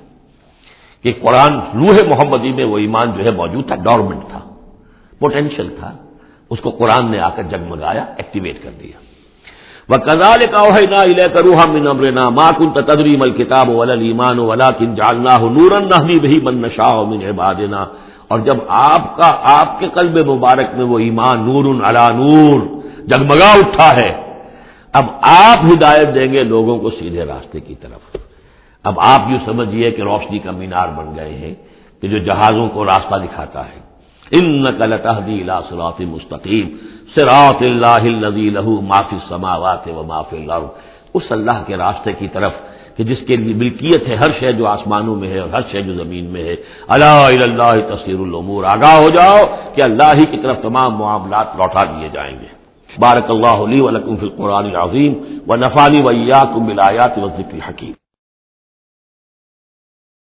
کہ قرآن روح محمدی میں وہ ایمان جو ہے موجود تھا، ڈورمنٹ تھا، پوٹینشیل تھا، اس کو قرآن نے آ کر جگمگایا، ایکٹیویٹ کر دیا. وَكَذَلِكَ أَوْحَيْنَا إِلَيْكَ رُوحًا مِّنْ أَمْرِنَا مَا كُنتَ تَدْرِي مَا الْكِتَابُ وَلَا الْإِيمَانُ وَلَٰكِن جَعَلْنَاهُ نُورًا نَّهْدِي بِهِ مَن نَّشَاءُ مِنْ عِبَادِنَا. اور جب آپ کے قلب مبارک میں وہ ایمان نور علی نور جگمگا اٹھا ہے، اب آپ ہدایت دیں گے لوگوں کو سیدھے راستے کی طرف. اب آپ یوں سمجھیے کہ روشنی کا مینار بن گئے ہیں کہ جو جہازوں کو راستہ دکھاتا ہے. انک لتہدی الی صراط مستقیم صراط اللہ الذی لہ ما فی السماوات و ما فی الارض، اس اللہ کے راستے کی طرف کہ جس کے لیے ملکیت ہے ہر شے جو آسمانوں میں ہے اور ہر شے جو زمین میں ہے. الا الی اللہ تصیر الامور، آگاہ ہو جاؤ کہ اللہ ہی کی طرف تمام معاملات لوٹا دیے جائیں گے. بارک اللہ لی و لکم فی القرآن العظیم و نفعنی و ایاکم بالآیات والذکر الحکیم.